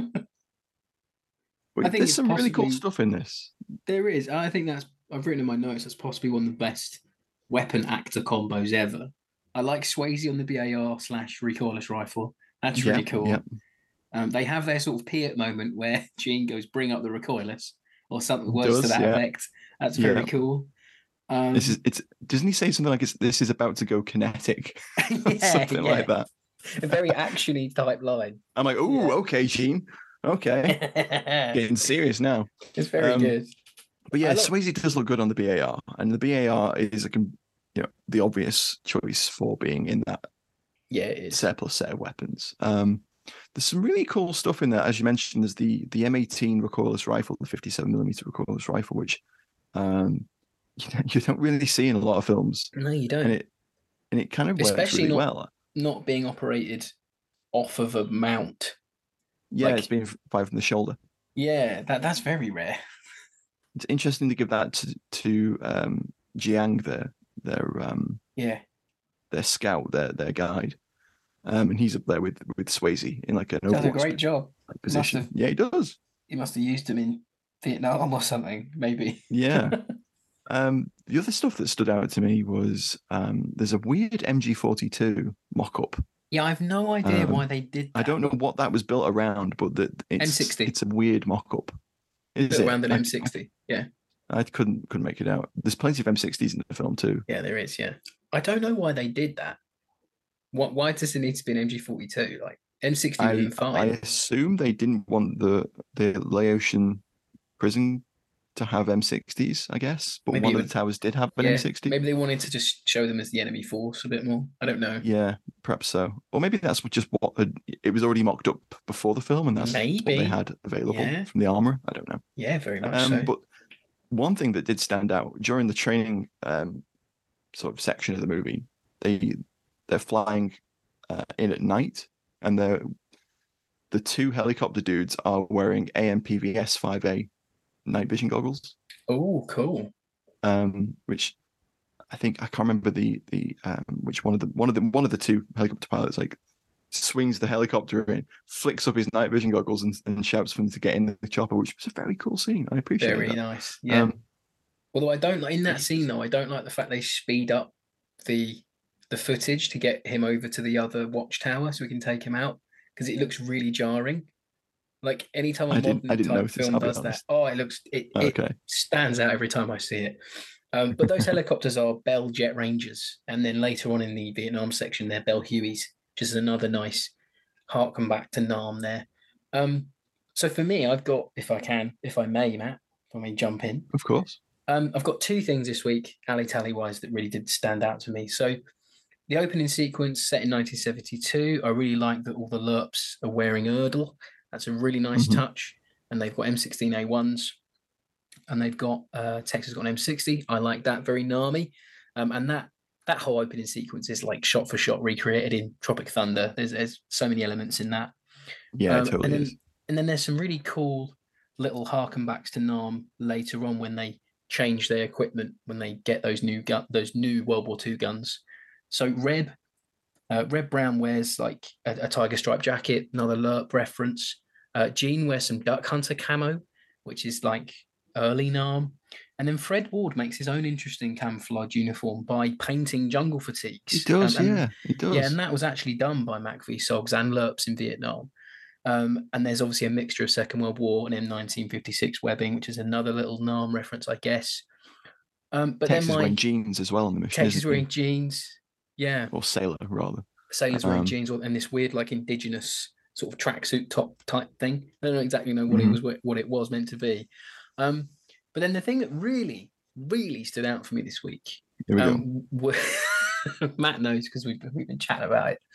But I think there's it's some really cool possibly- stuff in this. There is. I think that's. I've written in my notes. That's possibly one of the best weapon actor combos ever. I like Swayze on the B A R slash recoilless rifle. That's really Yeah, cool. yeah. Um, they have their sort of Piat moment where Gene goes, "Bring up the recoilless," or something worse to Does, that yeah. effect. That's very Yeah. cool. Um, This is it's. Doesn't he say something like it's, "This is about to go kinetic," or yeah, something yeah. like that? a very actiony type line. I'm like, "Oh, Yeah. okay, Gene. Okay, getting serious now." It's very Um, good. But yeah, I love- Swayze does look good on the B A R, and the B A R is a, com- you know, the obvious choice for being in that Yeah, it is. surplus set of weapons. Um, there's some really cool stuff in there, as you mentioned. There's the the M eighteen recoilless rifle, the fifty-seven millimeter recoilless rifle, which um, you, know, you don't really see in a lot of films, No, you don't. and it and it kind of works Especially really not- well. Not being operated off of a mount. Yeah, like- it's being fired from the shoulder. Yeah, that that's very rare. It's interesting to give that to to um, Jiang, their their um, Yeah, their scout, their their guide, um, and he's up there with with Swayze in like an does a Overwatch great job. like position. have- Yeah, he does. You must have used him in Vietnam or something, maybe. Yeah. um, the other stuff that stood out to me was um, there's a weird M G forty-two mock-up. Yeah, I've no idea Um, why they did that. I don't know what that was built around, but that it's M sixty. It's a weird mock-up. Is Built it? around an I- M sixty. Yeah, I couldn't couldn't make it out. There's plenty of M sixties in the film too. yeah, there is. Yeah, I don't know why they did that. What? Why does it need to be an M G forty-two? Like M sixty would have I, been I fine. assume they didn't want the the Laotian prison to have M sixties, I guess, but Maybe one it of would- the towers did have an Yeah, M sixty. maybe they wanted to just show them as the enemy force a bit more. I don't know. Yeah, perhaps so. Or maybe that's just what had, it was already mocked up before the film, and that's what Maybe. they had available Yeah. from the armor. I don't know. Yeah, very much Um, so. But one thing that did stand out during the training um, sort of section of the movie, they they're flying uh, in at night, and they're the two helicopter dudes are wearing A M P V S five A night vision goggles. Oh, cool. Um, which I think I can't remember the the um, which one of the one of the one of the two helicopter pilots like swings the helicopter in, flicks up his night vision goggles, and, and shouts for them to get in the chopper, which was a very cool scene. I appreciate Very that. nice. Yeah. Um, Although I don't like in that scene though, I don't like the fact they speed up the the footage to get him over to the other watchtower so we can take him out, because it looks really jarring. Like anytime a I didn't- I modern didn't type notice, film I'll be does that, honest. oh, it looks it, Okay. it stands out every time I see it. Um, but those helicopters are Bell Jet Rangers, and then later on in the Vietnam section, they're Bell Hueys, which is another nice harken back to Nam there. Um, so for me, I've got, if I can, if I may, Matt, if I may jump in. Of course. Um, I've got two things this week, alley tally wise, that really did stand out to me. So the opening sequence set in nineteen seventy-two, I really like that all the L U R Ps are wearing Erdl. That's a really nice Mhm. touch. And they've got M sixteen A ones, and they've got uh, Texas got an M sixty. I like that, very Nami. Um, and that that whole opening sequence is like shot for shot recreated in Tropic Thunder. There's there's so many elements in that. Yeah, Um, it totally and then, is. And then there's some really cool little harken backs to Nam later on when they change their equipment, when they get those new gun, those new World War Two guns. So Reb, uh, Reb Brown wears like a, a tiger stripe jacket, another L U R P reference. Uh, Gene wears some Duck Hunter camo, which is like early Nam. And then Fred Ward makes his own interesting camouflage uniform by painting jungle fatigues. He does, Um, and- yeah, he does. Yeah, and that was actually done by MacV Sogs and L U R Ps in Vietnam. Um, and there's obviously a mixture of Second World War and then nineteen fifty-six webbing, which is another little Nam reference, I guess. Um, but Tex is then my wearing jeans as well in the mission. Tex is isn't he? wearing jeans. Yeah, Or sailor, rather. sailors wearing um, jeans and this weird, like indigenous sort of tracksuit top type thing. I don't exactly know what Mhm. it was, what it was meant to be. Um, but then the thing that really, really stood out for me this week. Here we go. Um, wa- Matt knows because we've we've been chatting about it.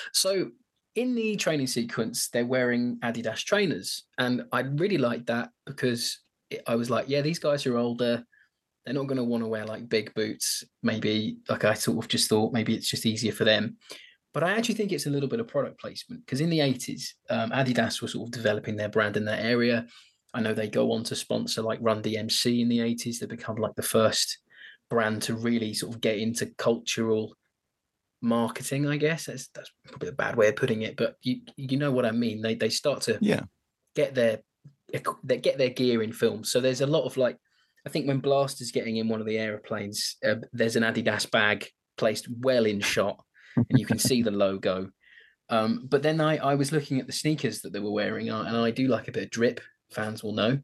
So in the training sequence, they're wearing Adidas trainers, and I really liked that because it, I was like, yeah, these guys are older. They're not going to want to wear like big boots. Maybe like I sort of just thought maybe it's just easier for them. But I actually think it's a little bit of product placement because in the eighties, um, Adidas was sort of developing their brand in that area. I know they go on to sponsor like Run D M C in the eighties. They become like the first brand to really sort of get into cultural marketing, I guess. That's that's probably a bad way of putting it, but you you know what I mean. They they start to Yeah. get their they get their gear in films. So there's a lot of like, I think when Blaster's getting in one of the aeroplanes, uh, there's an Adidas bag placed well in shot, and you can see the logo. Um, but then I I was looking at the sneakers that they were wearing, uh, and I do like a bit of drip. Fans will know.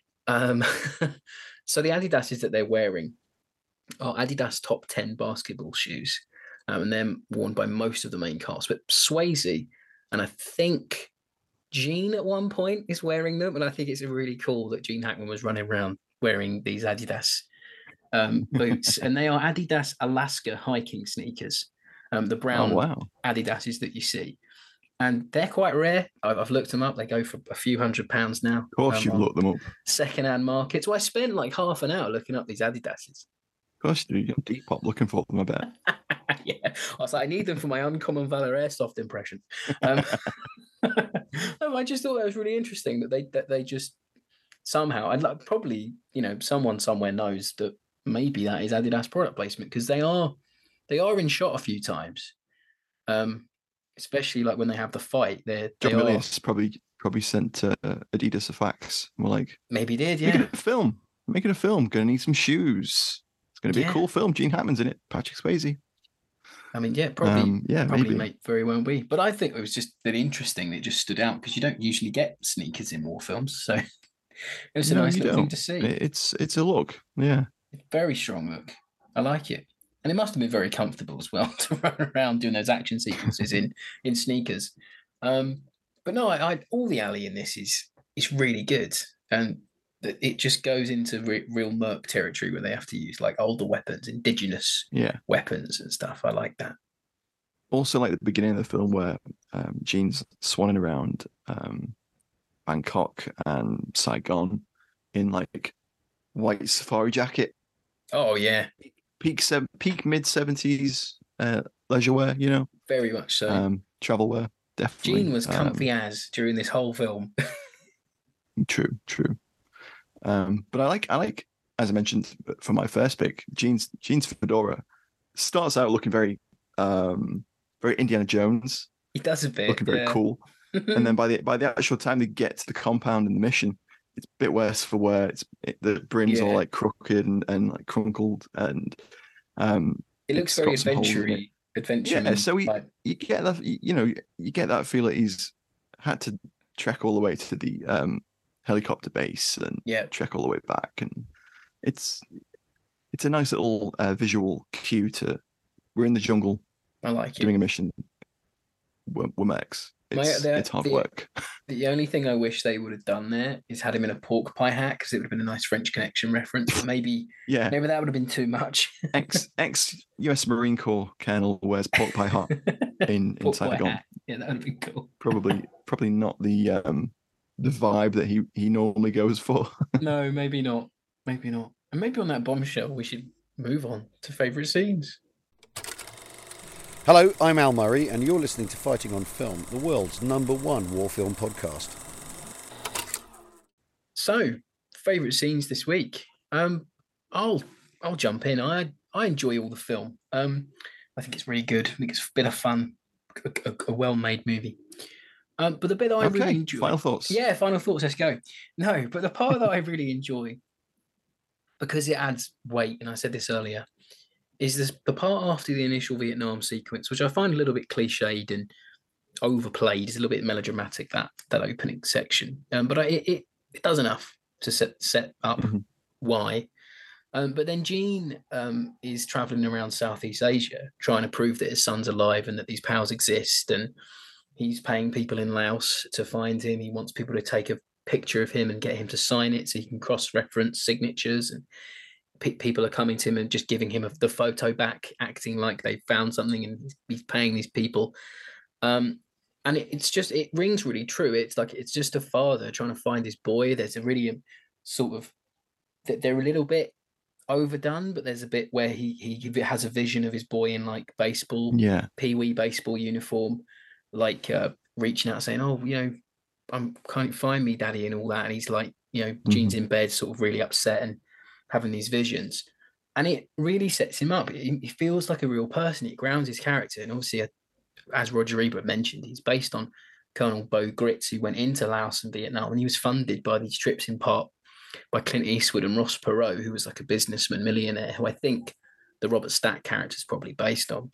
Um, so the Adidases that they're wearing are Adidas top ten basketball shoes. Um, and they're worn by most of the main cast. But Swayze, and I think Gene at one point is wearing them. And I think it's really cool that Gene Hackman was running around wearing these Adidas um, boots. And they are Adidas Alaska hiking sneakers, um, the brown Oh, wow. Adidases that you see. And they're quite rare. I've, I've looked them up. They go for a few hundred pounds now. Of course, um, you on look them up. secondhand markets. So I spent like half an hour looking up these Adidases. Of course, you do. You're deep pop looking for them, I bet. Yeah, I was like, I need them for my Uncommon Valor Airsoft impression. Um, no, I just thought that was really interesting that they that they just somehow, I'd like probably, you know, someone somewhere knows that maybe that is Adidas product placement because they are they are in shot a few times, um, especially like when they have the fight. They're they John are, Milius probably probably sent uh, Adidas a fax. We're like, maybe did, making yeah. a film, making a film. Gonna need some shoes. It's gonna be Yeah. a cool film. Gene Hackman's in it. Patrick Swayze. I mean, yeah, probably, Um, yeah, probably maybe. may very well be. But I think it was just that interesting. It just stood out because you don't usually get sneakers in war films, so it was a No, nice you little thing don't. to see. It- It's it's a look. Yeah. Very strong look. I like it, and it must have been very comfortable as well to run around doing those action sequences in in sneakers. Um, but no, I, I all the alley in this is is really good, and that it just goes into re- real merc territory where they have to use like older weapons, indigenous yeah. weapons and stuff. I like that. Also, like the beginning of the film where um, Gene's swanning around um, Bangkok and Saigon in like white safari jacket. Oh yeah, peak se- peak mid seventies uh, leisure wear. You know, very much so. Um, travel wear, definitely. Gene was comfy um, as during this whole film. True, true. Um, but I like, I like, as I mentioned for my first pick, Gene's Gene's fedora starts out looking very, um, very Indiana Jones. He does a bit, looking very yeah. cool. And then by the by the actual time they get to the compound and the mission, it's a bit worse for wear. It's it, the brim's Yeah. all like crooked and, and like crunkled, and um, It looks it's very got some holes in it. adventure-y. Adventure. Yeah, so we, like, you get that, you know, you get that feel that he's had to trek all the way to the um, helicopter base and yeah. trek all the way back, and it's it's a nice little uh, visual cue to we're in the jungle. I like it. Doing a mission. We're, we're mechs. It's, My- the- it's hard the- work. The only thing I wish they would have done there is had him in a pork pie hat, because it would have been a nice French Connection reference. But maybe, Yeah. maybe that would have been too much. Ex ex U S Marine Corps colonel wears pork pie hat in in Pork pie Saigon. hat. Yeah, that would have been cool. Probably probably not the um the vibe that he he normally goes for. No, maybe not. Maybe not. And maybe on that bombshell, we should move on to favourite scenes. Hello, I'm Al Murray, and you're listening to Fighting on Film, the world's number one war film podcast. So, favourite scenes this week. Um, I'll I'll jump in. I I enjoy all the film. Um, I think it's really good. I think it's a bit of fun, a, a, a well-made movie. Um, but the bit that I Okay, really enjoy. final thoughts. Yeah, final thoughts. Let's go. No, but the part that I really enjoy, because it adds weight, and I said this earlier, is this the part after the initial Vietnam sequence, which I find a little bit cliched and overplayed. It's a little bit melodramatic, that that opening section. Um, but I, it, it it does enough to set set up Mm-hmm. why. Um, but then Gene um, is traveling around Southeast Asia trying to prove that his son's alive and that these powers exist. And he's paying people in Laos to find him. He wants people to take a picture of him and get him to sign it so he can cross-reference signatures. And pe- people are coming to him and just giving him a, the photo back, acting like they found something, and he's, he's paying these people. Um, and it, it's just, it rings really true. It's like, it's just a father trying to find his boy. There's a really um, sort of, they're a little bit overdone, but there's a bit where he he has a vision of his boy in like baseball, Yeah. pee-wee baseball uniform, like uh, reaching out saying, "Oh, you know, I'm can't find me, daddy," and all that. And he's like, you know, Gene's in bed, sort of really upset and having these visions, and it really sets him up. He, he feels like a real person. It grounds his character, and obviously, uh, as Roger Ebert mentioned, he's based on Colonel Bo Gritz, who went into Laos and Vietnam, and he was funded by these trips in part by Clint Eastwood and Ross Perot, who was like a businessman millionaire, who I think the Robert Stack character is probably based on.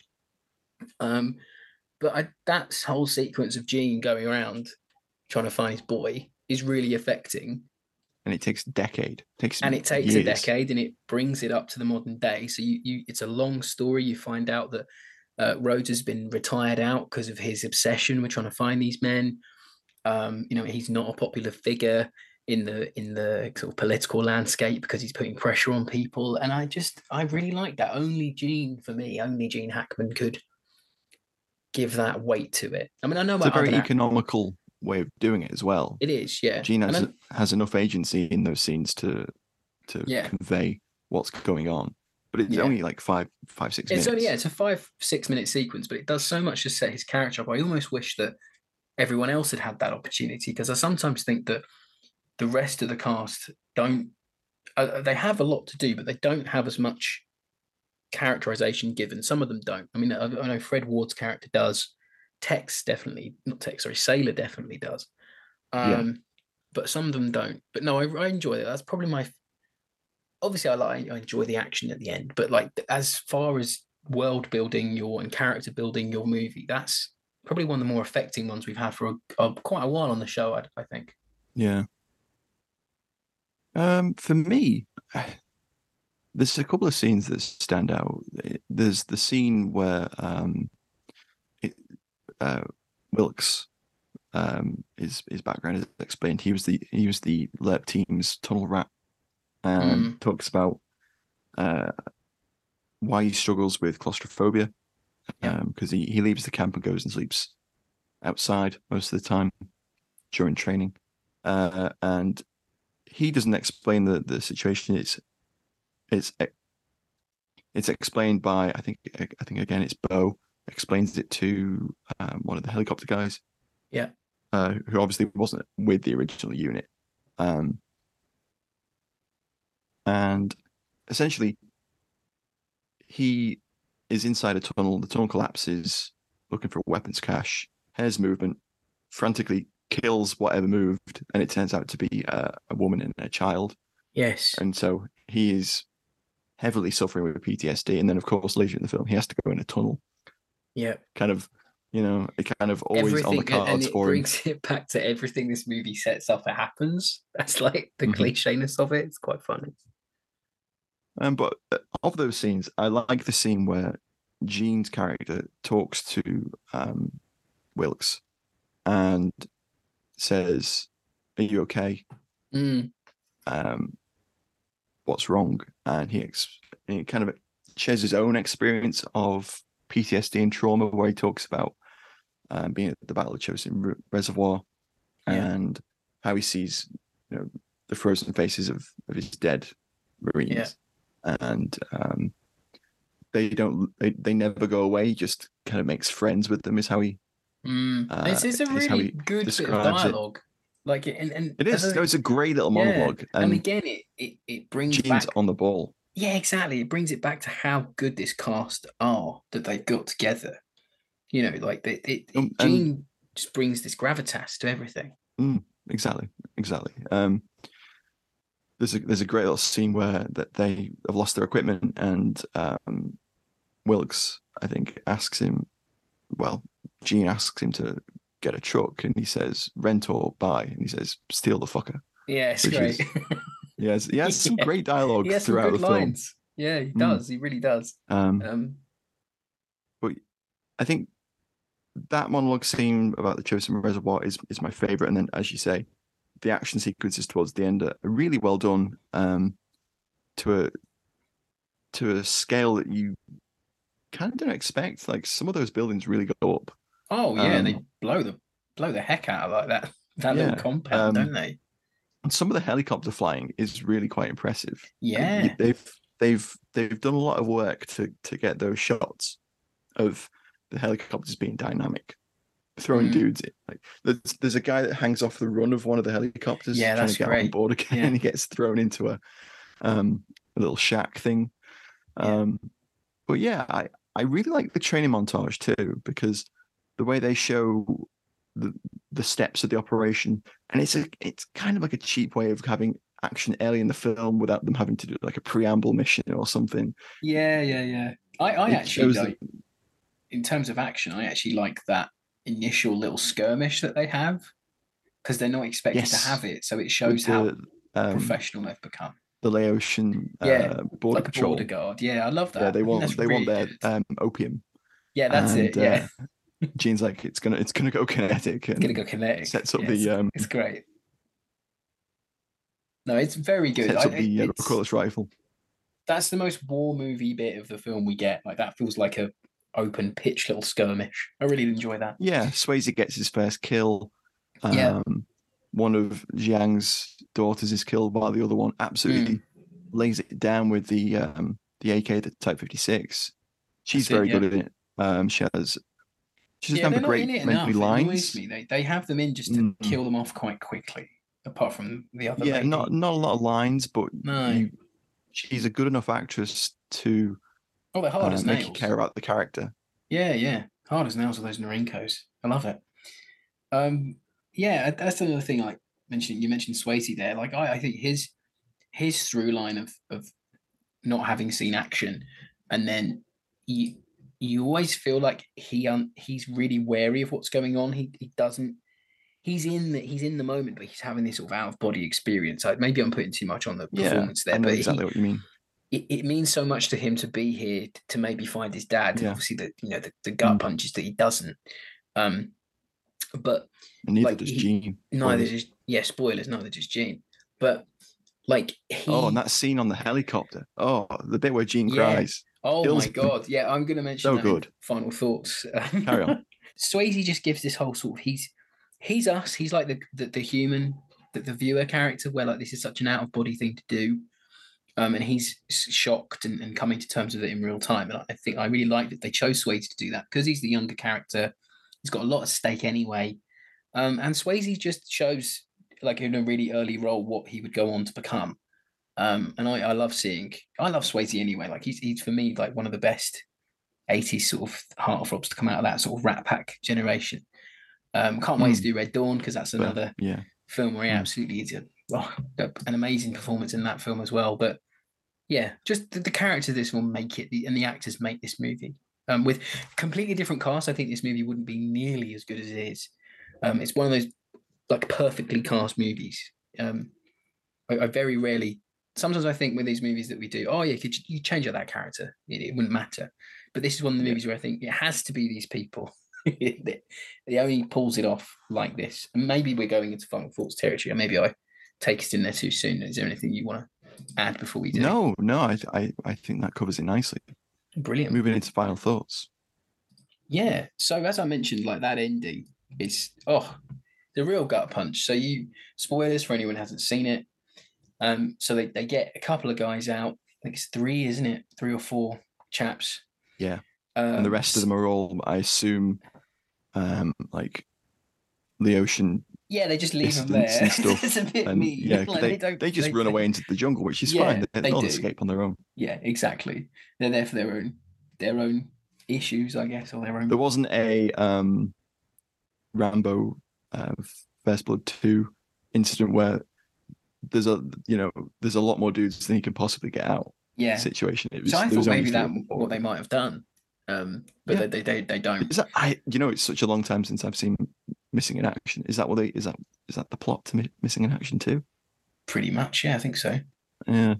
Um, but I, that whole sequence of Gene going around trying to find his boy is really affecting. And it takes a decade. It takes and it takes years. a decade, and it brings it up to the modern day. So you, you it's a long story. You find out that uh, Rhodes has been retired out because of his obsession with trying to find these men. Um, you know, he's not a popular figure in the in the sort of political landscape because he's putting pressure on people. And I just I really like that. Only Gene, for me, only Gene Hackman could give that weight to it. I mean, I know It's a about very other economical way of doing it as well. It is, yeah. Gene has, And has enough agency in those scenes to to Yeah. convey what's going on. But it's Yeah. only like five, five, six It's minutes. only yeah, it's a five six minute sequence, but it does so much to set his character up. I almost wish that everyone else had had that opportunity, because I sometimes think that the rest of the cast don't. Uh, they have a lot to do, but they don't have as much characterization given. Some of them don't. I mean, I, I know Fred Ward's character does. Tex definitely, not Tex, sorry, Sailor definitely does. Um, Yeah. But some of them don't. But no, I, I enjoy it. That's probably my. Obviously, I like I enjoy the action at the end, but like as far as world building your and character building your movie, that's probably one of the more affecting ones we've had for a, a, quite a while on the show. I, I think. Yeah. Um, for me, there's a couple of scenes that stand out. There's the scene where um, it, uh, Wilkes um, his his background is explained. He was the he was the L E R P team's tunnel rat, and Mm. talks about uh, why he struggles with claustrophobia, because Yeah. um, he, he leaves the camp and goes and sleeps outside most of the time during training, uh, and he doesn't explain the, the situation. It's it's it's explained by I think I think again it's Bo explains it to um, one of the helicopter guys. Yeah. Uh, who obviously wasn't with the original unit, um, and essentially he is inside a tunnel. The tunnel collapses, looking for a weapons cache. Hare's movement frantically kills whatever moved, and it turns out to be uh, a woman and a child. Yes. And so he is heavily suffering with P T S D. And then, of course, later in the film, he has to go in a tunnel. Yeah. Kind of, you know, it kind of always Everything, on the cards and it for him. brings it back to everything this movie sets up. It happens. That's like the Mhm. clichéness of it. It's quite funny. Um, but uh, of those scenes, I like the scene where Gene's character talks to um, Wilkes and says, "Are you okay? Mm. Um, what's wrong?" And he, ex- he kind of shares his own experience of P T S D and trauma, where he talks about um, being at the Battle of Chosin Re- Reservoir Yeah. and how he sees, you know, the frozen faces of, of his dead Marines. Yeah. And um, they don't, they, they never go away. He just kind of makes friends with them. Is how he. Mm. Uh, this is a is how really he good bit of describes it. dialogue. Like, and, and It is. as I- It's a great little yeah. monologue, And, and, again, it it, it brings Gene's back. on the ball. Yeah, exactly. It brings it back to how good this cast are that they've got together. You know, like it, it, it Um, and- Gene just brings this gravitas to everything. Mm, exactly, exactly. Um, there's a there's a great little scene where that they have lost their equipment, and um, Wilkes, I think, asks him. Well, Gene asks him to get a truck, and he says, "Rent or buy," and he says, "Steal the fucker." Yeah, it's Which great. is- He has he has some Yeah. great dialogue He has some throughout good the film. lines. Yeah, he Mm. does. He really does. Um, Um, but I think that monologue scene about the Chosin Reservoir is is my favorite. And then, as you say, the action sequences towards the end are really well done, um, to a to a scale that you kind of don't expect. Like some of those buildings really go up. oh yeah, Um, they blow the blow the heck out of like that that Yeah, little compound, um, don't they? And some of the helicopter flying is really quite impressive. Yeah. You- they've they've they've done a lot of work to to get those shots of the helicopters being dynamic, throwing Mm. dudes in. Like there's there's a guy that hangs off the run of one of the helicopters, Yeah, trying that's to get on great. board again, Yeah. and he gets thrown into a um a little shack thing. Yeah. Um, but yeah, I I really like the training montage too, because the way they show the the steps of the operation, and it's a it's kind of like a cheap way of having action early in the film without them having to do like a preamble mission or something. Yeah, yeah, yeah. I, I It actually shows like, in terms of action, I actually like that initial little skirmish that they have because they're not expected Yes. to have it, so it with shows how the, um, professional they've become. the Laotian Yeah, uh, border like a patrol. border guard. Yeah, I love that. Yeah, they I think want that's they really want their good. um, opium. Yeah, that's and, it. Yeah, uh, Gene's like, it's gonna it's gonna go kinetic, and it's gonna go kinetic. sets up Yeah, the it's, um it's great. No, it's very good. sets I, up the uh, it's- recoilless rifle. that's the most war movie bit of the film we get. Like that feels like a open pitch little skirmish. I really enjoy that. Yeah, Swayze gets his first kill. Um, Yeah. One of Jiang's daughters is killed, while the other one absolutely Mm. lays it down with the um, the A K, the Type fifty-six. She's That's it, very yeah. good at it. Um, she has she doesn't Yeah, have they're the not great in it mentally enough. It lines. annoys me. They they have them in just to Mm. kill them off quite quickly. Apart from the other Yeah, lady. not not a lot of lines, but No. you, she's a good enough actress to Oh, they're hard uh, as make nails. you care about the character. Yeah, yeah, hard as nails are those Norinkos. I love it. Um, yeah, that's another thing. Like mentioned, you mentioned Swayze there. Like I, I think his his through line of of not having seen action, and then you you always feel like he um he's really wary of what's going on. He he doesn't. He's in the he's in the moment, but he's having this sort of out of body experience. Like maybe I'm putting too much on the Yeah, performance there, I know but exactly he, what you mean. it, it means so much to him to be here t- to maybe find his dad. Yeah. Obviously, the you know the, the gut Mm. punches that he doesn't. Um, But and neither like, does he, Gene. Neither Spoilers. does yeah, spoilers. Neither does Gene. But like he. Oh, and that scene on the helicopter. Oh, the bit where Gene Yeah. cries. Oh Kills my me. god! Yeah, I'm going to mention So that in good. final thoughts. Carry on. Swayze just gives this whole sort of he's he's us. He's like the the, the human, the, the viewer character, where like this is such an out of body thing to do, um, and he's shocked and, and coming to terms with it in real time. And I think I really like that they chose Swayze to do that because he's the younger character. He's got a lot at stake anyway, um, and Swayze just shows like in a really early role what he would go on to become. Um, and I, I love seeing, I love Swayze anyway. Like he's, he's for me like one of the best eighties sort of heartthrobs to come out of that sort of Rat Pack generation. Um, can't wait Mm. to do Red Dawn because that's another But, yeah. film where he Mm. absolutely is a, oh, an amazing performance in that film as well. But yeah, just the, the characters of this will make it, and the actors make this movie. Um, with completely different cast, I think this movie wouldn't be nearly as good as it is. Um, it's one of those like perfectly cast movies. Um, I, I very rarely. Sometimes I think with these movies that we do, oh yeah, could you, you change out that character? It, it wouldn't matter. But this is one of the Yeah. movies where I think it has to be these people. It only pulls it off like this. And maybe we're going into final thoughts territory, or maybe I take us in there too soon. Is there anything you want to add before we do? No, no, I, I, I think that covers it nicely. Brilliant. Moving into final thoughts. Yeah. So as I mentioned, like that ending is oh, the real gut punch. So you spoilers for anyone who hasn't seen it. Um, so they, they get a couple of guys out. I think it's three, isn't it? Three or four chaps. Yeah. Um, And the rest of them are all, I assume, um, like the ocean. Yeah, they just leave them dissidents there. and stuff. It's a bit And, mean. yeah, Like, they, they don't- they just they run don't- away into the jungle, which is Yeah, fine. They, they they'll do. escape on their own. Yeah, exactly. They're there for their own their own issues, I guess, or their own. There wasn't a um, Rambo uh, First Blood two incident where there's a you know there's a lot more dudes than he can possibly get out. Yeah. Situation. It was, So I there thought was only maybe three that or four. what they might have done, um, but Yeah. they, they they don't. Is that I? You know, it's such a long time since I've seen Missing in Action. Is that what they? Is that is that the plot to Mi- Missing in Action too? Pretty much, yeah, I think so. Yeah.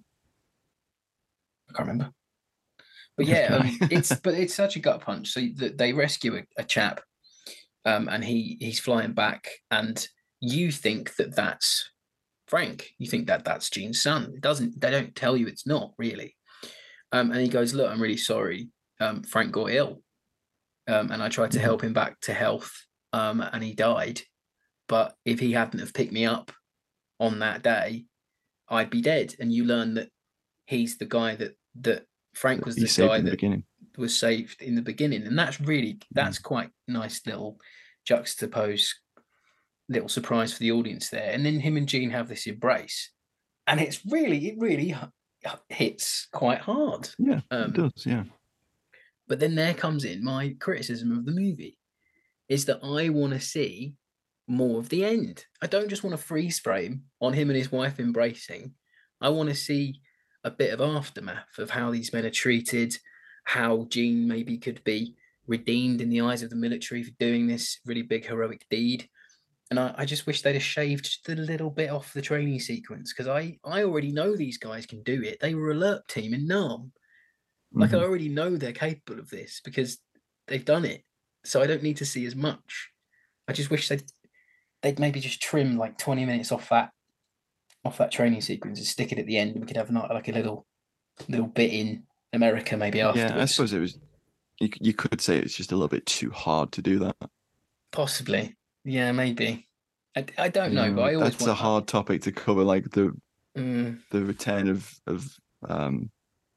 I can't remember. But yeah, um, it's but it's such a gut punch. So that they rescue a, a chap, um, and he he's flying back, and you think that that's Frank. You think that that's Gene's son. It doesn't. They don't tell you it's not really. Um, and he goes, "Look, I'm really sorry. Um, Frank got ill, um, and I tried to help him back to health, um, and he died. But if he hadn't have picked me up on that day, I'd be dead." And you learn that he's the guy that that Frank was He the saved guy in the that beginning. was saved in the beginning, and that's really that's quite nice little juxtapose, little surprise for the audience there. And then him and Gene have this embrace, and it's really it really h- hits quite hard. Yeah, Um, it does. Yeah. But then there comes in my criticism of the movie, is that I want to see more of the end. I don't just want to freeze frame on him and his wife embracing. I want to see a bit of aftermath of how these men are treated, how Gene maybe could be redeemed in the eyes of the military for doing this really big heroic deed. And I, I just wish they'd have shaved just a little bit off the training sequence, because I, I already know these guys can do it. They were alert team in Nam. Like, Mhm. I already know they're capable of this because they've done it. So I don't need to see as much. I just wish they'd they'd maybe just trim like twenty minutes off that off that training sequence and stick it at the end, and we could have not like a little little bit in America maybe afterwards. Yeah, I suppose it was. You, you could say it's just a little bit too hard to do that. Possibly. Yeah, maybe. I, I don't know, You but I always that's want a hard topic to cover, like the Mm, the return of of um,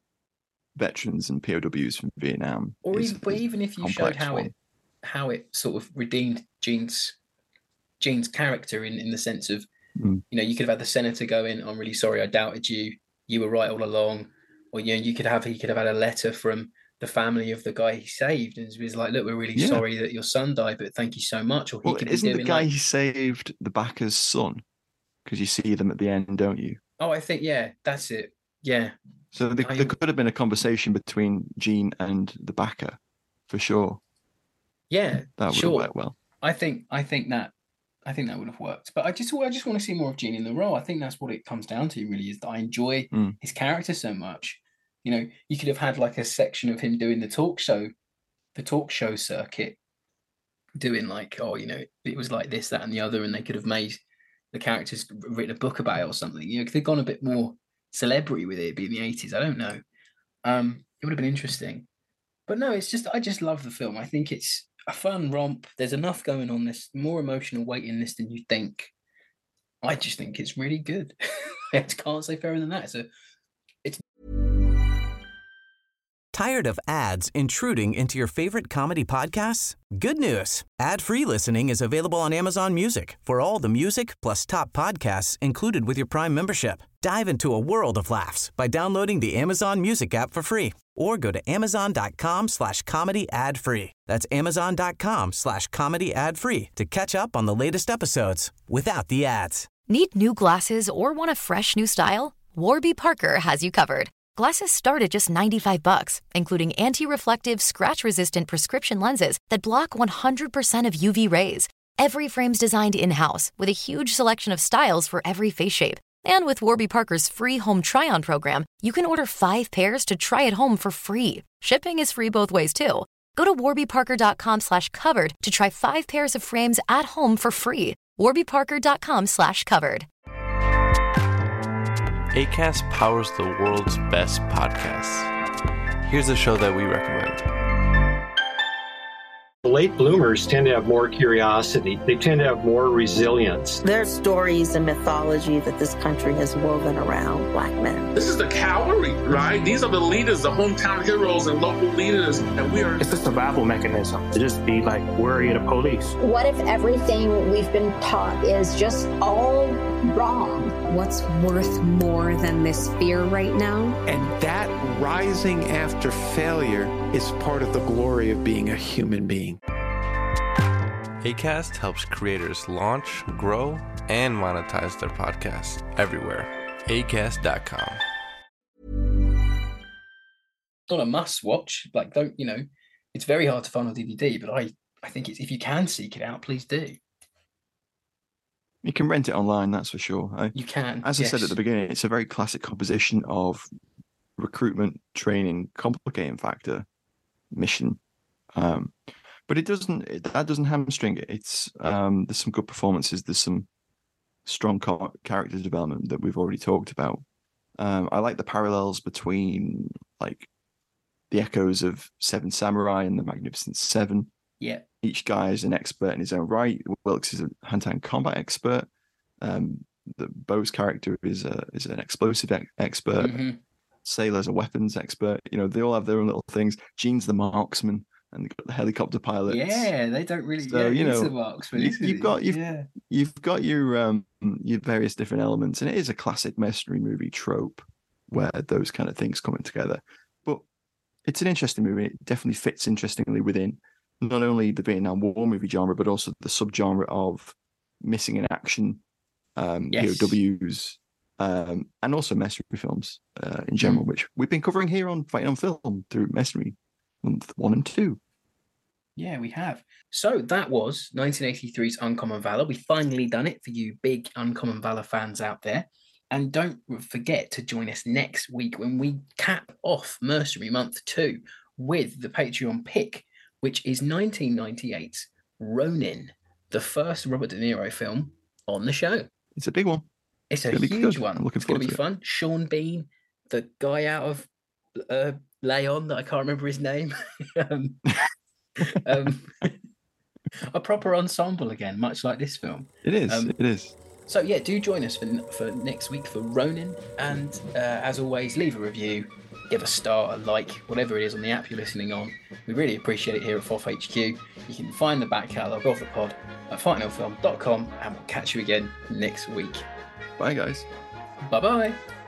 veterans and P O Ws from Vietnam. or is- even, but is even if you showed complex how one. it how it sort of redeemed Gene's Gene's character in, in the sense of, Mm. you know, you could have had the senator go in, "I'm really sorry, I doubted you. You were right all along." Or, you know, you could have he could have had a letter from the family of the guy he saved, and it was like, "Look, we're really Yeah. sorry that your son died, but thank you so much." Or he Well, could be isn't the doing guy like, he saved the backer's son? Because you see them at the end, don't you? "Oh, I think yeah, that's it. Yeah, So there, I- there could have been a conversation between Gene and the backer, for sure. yeah, That would sure." have worked well. I think I think that I think that would have worked. But I just I just want to see more of Gene in the role. I think that's what it comes down to, really, is that I enjoy Mm. his character so much. You know, you could have had like a section of him doing the talk show, the talk show circuit, doing like, oh, you know, it was like this, that, and the other, and they could have made the characters written a book about it or something. You know, they've gone a bit more celebrity with it being the eighties. I don't know. Um, it would have been interesting. But no, it's just, I just love the film. I think it's a fun romp. There's enough going on. There's more emotional weight in this than you think. I just think it's really good. I can't say fairer than that. It's a, it's. Tired of ads intruding into your favorite comedy podcasts? Good news. Ad-free listening is available on Amazon Music for all the music plus top podcasts included with your Prime membership. Dive into a world of laughs by downloading the Amazon Music app for free or go to amazon.com slash comedy ad free. That's amazon.com slash comedy ad free to catch up on the latest episodes without the ads. Need new glasses or want a fresh new style? Warby Parker has you covered. Glasses start at just ninety-five bucks, including anti-reflective, scratch-resistant prescription lenses that block one hundred percent of U V rays. Every frame's designed in-house with a huge selection of styles for every face shape. And with Warby Parker's free home try-on program, you can order five pairs to try at home for free. Shipping is free both ways, too. Go to warbyparker.com slash covered to try five pairs of frames at home for free. warbyparker.com slash covered. Acast powers the world's best podcasts. Here's a show that we recommend. Late bloomers tend to have more curiosity. They tend to have more resilience. There are stories and mythology that this country has woven around Black men. This is the cavalry, right? These are the leaders, the hometown heroes and local leaders, and we are... It's a survival mechanism to just be like worried of police. What if everything we've been taught is just all wrong? What's worth more than this fear right now? And that rising after failure is part of the glory of being a human being. Acast helps creators launch, grow, and monetize their podcasts everywhere. acast dot com. Not a must watch. Like, don't, you know, it's very hard to find on D V D, but I, I think it's, if you can seek it out, please do. You can rent it online, that's for sure. I, you can. As yes. I said at the beginning, it's a very classic composition of recruitment, training, complicating factor, mission. Um, but it doesn't, it, that doesn't hamstring it. It's, um, there's some good performances. There's some strong co- character development that we've already talked about. Um, I like the parallels between like the echoes of Seven Samurai and the Magnificent Seven. Yeah. Each guy is an expert in his own right. Wilkes is a hand-to-hand combat expert. Um, the Bo's character is a is an explosive ex- expert. Mm-hmm. Sailor's a weapons expert. You know, they all have their own little things. Gene's the marksman, and they've got the helicopter pilot. Yeah, they don't really. So, yeah, you know, the marksman, you, you've got you've yeah. you've got your um your various different elements, and it is a classic mercenary movie trope where those kind of things coming together. But it's an interesting movie. It definitely fits interestingly within not only the Vietnam War movie genre, but also the subgenre of missing in action, um, yes. P O Ws, um, and also mercenary films uh, in general, mm. which we've been covering here on Fighting on Film through Mercenary Month one and two. Yeah, we have. So that was nineteen eighty-three's Uncommon Valor. We've finally done it for you big Uncommon Valor fans out there. And don't forget to join us next week when we cap off Mercenary Month two with the Patreon pick, which is nineteen ninety-eight's Ronin, the first Robert De Niro film on the show. It's a big one. It's, it's a huge one. I'm looking it's going to be fun. It. Sean Bean, the guy out of uh, Leon, that I can't remember his name. um, um, a proper ensemble again, much like this film. It is. Um, it is. So yeah, do join us for for next week for Ronin, and uh, as always, leave a review. Give a star, a like, whatever it is on the app you're listening on. We really appreciate it here at F O F H Q. You can find the back catalogue of the pod at fighting on film dot com, and we'll catch you again next week. Bye, guys. Bye-bye.